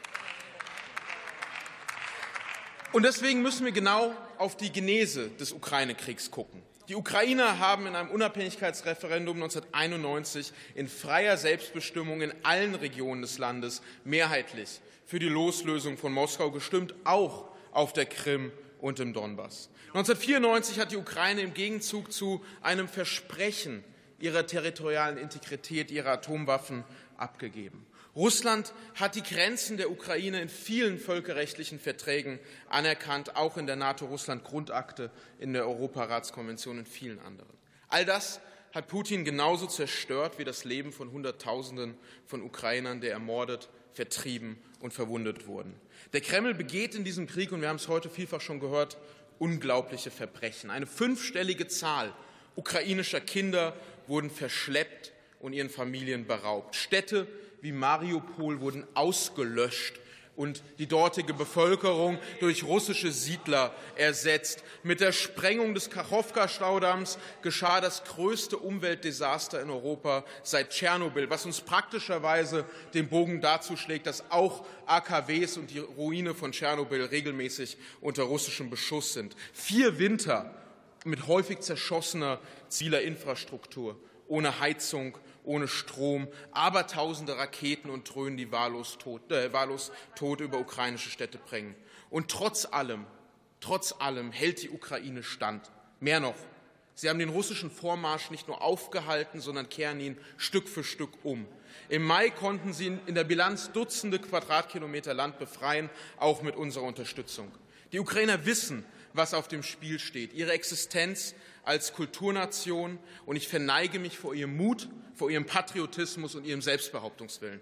N: Und deswegen müssen wir genau auf die Genese des Ukraine-Kriegs gucken. Die Ukrainer haben in einem Unabhängigkeitsreferendum neunzehnhunderteinundneunzig in freier Selbstbestimmung in allen Regionen des Landes mehrheitlich für die Loslösung von Moskau gestimmt, auch auf der Krim und im Donbass. neunzehnhundertvierundneunzig hat die Ukraine im Gegenzug zu einem Versprechen ihrer territorialen Integrität ihre Atomwaffen abgegeben. Russland hat die Grenzen der Ukraine in vielen völkerrechtlichen Verträgen anerkannt, auch in der NATO-Russland-Grundakte, in der Europaratskonvention und vielen anderen. All das hat Putin genauso zerstört wie das Leben von Hunderttausenden von Ukrainern, die ermordet, vertrieben und verwundet wurden. Der Kreml begeht in diesem Krieg, und wir haben es heute vielfach schon gehört, unglaubliche Verbrechen. Eine fünfstellige Zahl ukrainischer Kinder wurden verschleppt und ihren Familien beraubt. Städte wie Mariupol wurden ausgelöscht und die dortige Bevölkerung durch russische Siedler ersetzt. Mit der Sprengung des Kachowka-Staudamms geschah das größte Umweltdesaster in Europa seit Tschernobyl, was uns praktischerweise den Bogen dazu schlägt, dass auch A K Ws und die Ruine von Tschernobyl regelmäßig unter russischem Beschuss sind. Vier Winter mit häufig zerschossener ziviler Infrastruktur, ohne Heizung, ohne Strom, abertausende Raketen und Drohnen, die wahllos tot, äh, wahllos tot über ukrainische Städte bringen. Und trotz allem, trotz allem hält die Ukraine stand. Mehr noch, sie haben den russischen Vormarsch nicht nur aufgehalten, sondern kehren ihn Stück für Stück um. Im Mai konnten sie in der Bilanz Dutzende Quadratkilometer Land befreien, auch mit unserer Unterstützung. Die Ukrainer wissen, was auf dem Spiel steht, ihre Existenz als Kulturnation, und ich verneige mich vor ihrem Mut, vor ihrem Patriotismus und ihrem Selbstbehauptungswillen.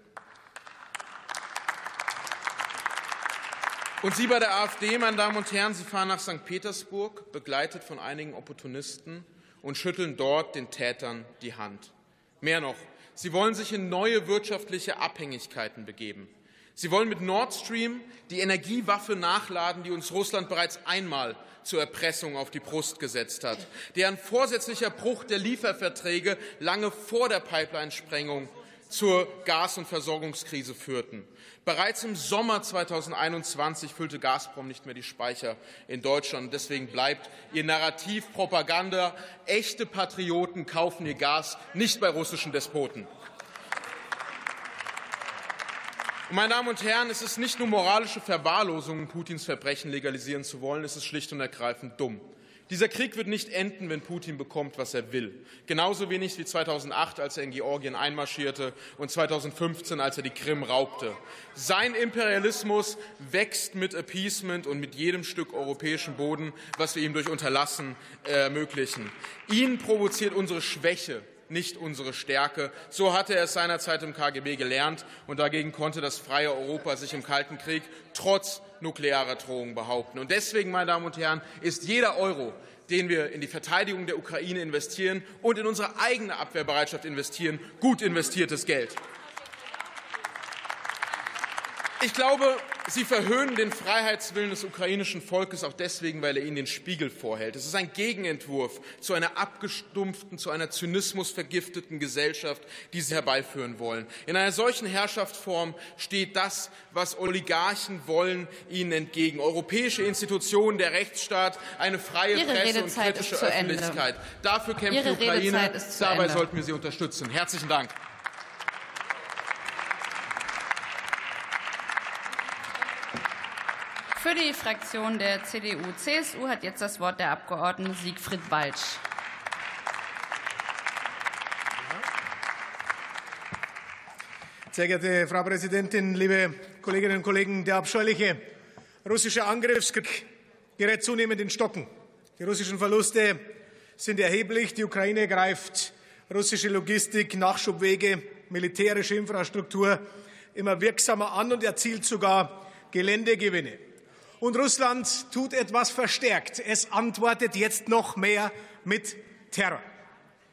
N: Und Sie bei der AfD, meine Damen und Herren, Sie fahren nach Sankt Petersburg, begleitet von einigen Opportunisten, und schütteln dort den Tätern die Hand. Mehr noch, Sie wollen sich in neue wirtschaftliche Abhängigkeiten begeben. Sie wollen mit Nord Stream die Energiewaffe nachladen, die uns Russland bereits einmal zur Erpressung auf die Brust gesetzt hat, deren vorsätzlicher Bruch der Lieferverträge lange vor der Pipeline-Sprengung zur Gas- und Versorgungskrise führten. Bereits im Sommer zweitausendeinundzwanzig füllte Gazprom nicht mehr die Speicher in Deutschland. Deswegen bleibt Ihr Narrativ Propaganda. Echte Patrioten kaufen ihr Gas nicht bei russischen Despoten. Meine Damen und Herren, es ist nicht nur moralische Verwahrlosung, Putins Verbrechen legalisieren zu wollen, es ist schlicht und ergreifend dumm. Dieser Krieg wird nicht enden, wenn Putin bekommt, was er will. Genauso wenig wie zweitausendacht, als er in Georgien einmarschierte, und zweitausendfünfzehn, als er die Krim raubte. Sein Imperialismus wächst mit Appeasement und mit jedem Stück europäischen Boden, was wir ihm durch Unterlassen ermöglichen. Ihn provoziert unsere Schwäche, nicht unsere Stärke. So hatte er es seinerzeit im K G B gelernt, und dagegen konnte das freie Europa sich im Kalten Krieg trotz nuklearer Drohungen behaupten. Und deswegen, meine Damen und Herren, ist jeder Euro, den wir in die Verteidigung der Ukraine investieren und in unsere eigene Abwehrbereitschaft investieren, gut investiertes Geld. Ich glaube, Sie verhöhnen den Freiheitswillen des ukrainischen Volkes auch deswegen, weil er Ihnen den Spiegel vorhält. Es ist ein Gegenentwurf zu einer abgestumpften, zu einer zynismusvergifteten Gesellschaft, die Sie herbeiführen wollen. In einer solchen Herrschaftsform steht das, was Oligarchen wollen, Ihnen entgegen. Europäische Institutionen, der Rechtsstaat, eine freie
C: Ihre
N: Presse
C: Redezeit
N: und kritische
C: ist zu
N: Öffentlichkeit.
C: Ende.
N: Dafür kämpft
C: Ihre
N: die Ukraine.
C: Redezeit ist zu
N: Dabei
C: Ende.
N: sollten wir sie unterstützen. Herzlichen Dank.
C: Für die Fraktion der C D U C S U hat jetzt das Wort der Abgeordnete Siegfried Waltsch.
O: Sehr geehrte Frau Präsidentin, liebe Kolleginnen und Kollegen! Der abscheuliche russische Angriffskrieg gerät zunehmend in Stocken. Die russischen Verluste sind erheblich. Die Ukraine greift russische Logistik, Nachschubwege, militärische Infrastruktur immer wirksamer an und erzielt sogar Geländegewinne. Und Russland tut etwas verstärkt. Es antwortet jetzt noch mehr mit Terror.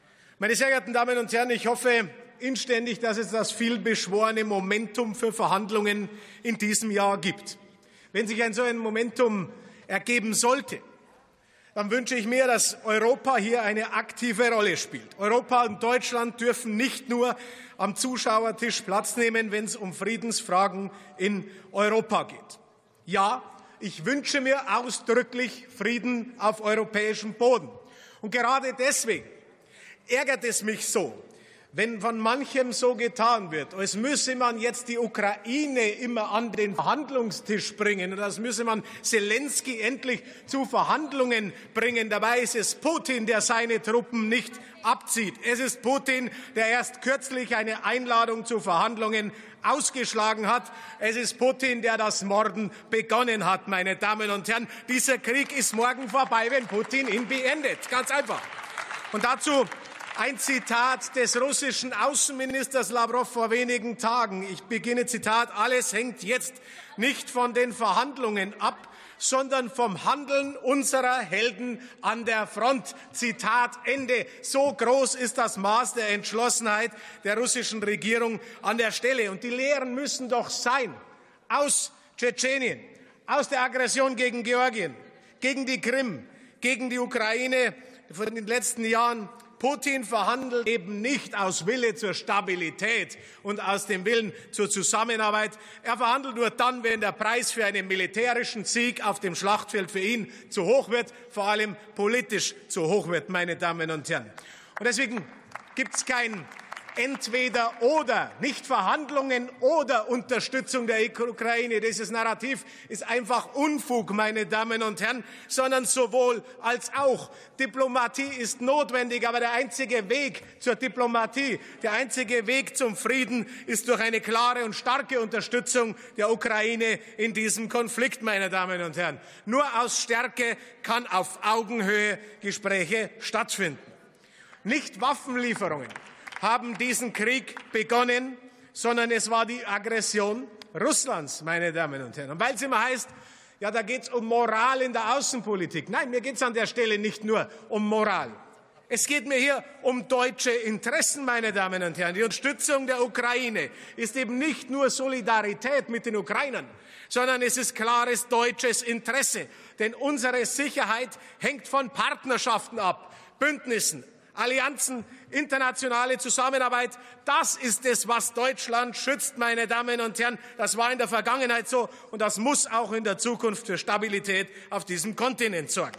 O: Meine sehr geehrten Damen und Herren, ich hoffe inständig, dass es das vielbeschworene Momentum für Verhandlungen in diesem Jahr gibt. Wenn sich ein so ein Momentum ergeben sollte, dann wünsche ich mir, dass Europa hier eine aktive Rolle spielt. Europa und Deutschland dürfen nicht nur am Zuschauertisch Platz nehmen, wenn es um Friedensfragen in Europa geht. Ja, ich wünsche mir ausdrücklich Frieden auf europäischem Boden. Und gerade deswegen ärgert es mich so, wenn von manchem so getan wird, als müsse man jetzt die Ukraine immer an den Verhandlungstisch bringen und als müsse man Zelensky endlich zu Verhandlungen bringen. Dabei ist es Putin, der seine Truppen nicht abzieht. Es ist Putin, der erst kürzlich eine Einladung zu Verhandlungen ausgeschlagen hat. Es ist Putin, der das Morden begonnen hat, meine Damen und Herren. Dieser Krieg ist morgen vorbei, wenn Putin ihn beendet. Ganz einfach. Und dazu ein Zitat des russischen Außenministers Lawrow vor wenigen Tagen. Ich beginne Zitat: Alles hängt jetzt nicht von den Verhandlungen ab, sondern vom Handeln unserer Helden an der Front. Zitat Ende. So groß ist das Maß der Entschlossenheit der russischen Regierung an der Stelle. Und die Lehren müssen doch sein aus Tschetschenien, aus der Aggression gegen Georgien, gegen die Krim, gegen die Ukraine von den letzten Jahren. Putin verhandelt eben nicht aus Wille zur Stabilität und aus dem Willen zur Zusammenarbeit. Er verhandelt nur dann, wenn der Preis für einen militärischen Sieg auf dem Schlachtfeld für ihn zu hoch wird, vor allem politisch zu hoch wird, meine Damen und Herren. Und deswegen gibt es kein Entweder oder, nicht Verhandlungen oder Unterstützung der Ukraine. Dieses Narrativ ist einfach Unfug, meine Damen und Herren, sondern sowohl als auch. Diplomatie ist notwendig, aber der einzige Weg zur Diplomatie, der einzige Weg zum Frieden ist durch eine klare und starke Unterstützung der Ukraine in diesem Konflikt, meine Damen und Herren. Nur aus Stärke kann auf Augenhöhe Gespräche stattfinden. Nicht Waffenlieferungen haben diesen Krieg begonnen, sondern es war die Aggression Russlands, meine Damen und Herren. Und weil es immer heißt, ja, da geht es um Moral in der Außenpolitik. Nein, mir geht es an der Stelle nicht nur um Moral. Es geht mir hier um deutsche Interessen, meine Damen und Herren. Die Unterstützung der Ukraine ist eben nicht nur Solidarität mit den Ukrainern, sondern es ist klares deutsches Interesse. Denn unsere Sicherheit hängt von Partnerschaften ab, Bündnissen, Allianzen, internationale Zusammenarbeit. Das ist es, was Deutschland schützt, meine Damen und Herren. Das war in der Vergangenheit so und das muss auch in der Zukunft für Stabilität auf diesem Kontinent sorgen.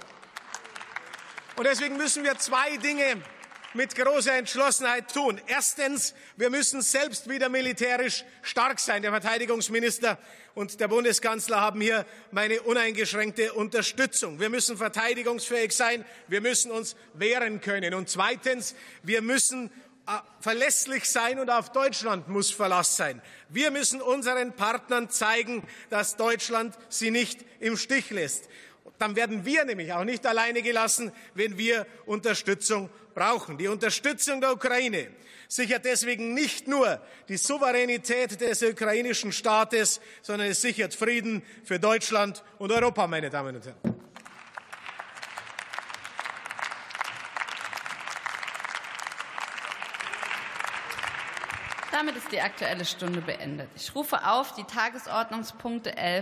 O: Und deswegen müssen wir zwei Dinge mit großer Entschlossenheit tun. Erstens, wir müssen selbst wieder militärisch stark sein. Der Verteidigungsminister und der Bundeskanzler haben hier meine uneingeschränkte Unterstützung. Wir müssen verteidigungsfähig sein. Wir müssen uns wehren können. Und zweitens, wir müssen verlässlich sein und auf Deutschland muss Verlass sein. Wir müssen unseren Partnern zeigen, dass Deutschland sie nicht im Stich lässt. Dann werden wir nämlich auch nicht alleine gelassen, wenn wir Unterstützung brauchen. Die Unterstützung der Ukraine sichert deswegen nicht nur die Souveränität des ukrainischen Staates, sondern es sichert Frieden für Deutschland und Europa, meine Damen und Herren.
C: Damit ist die Aktuelle Stunde beendet. Ich rufe auf die Tagesordnungspunkte elf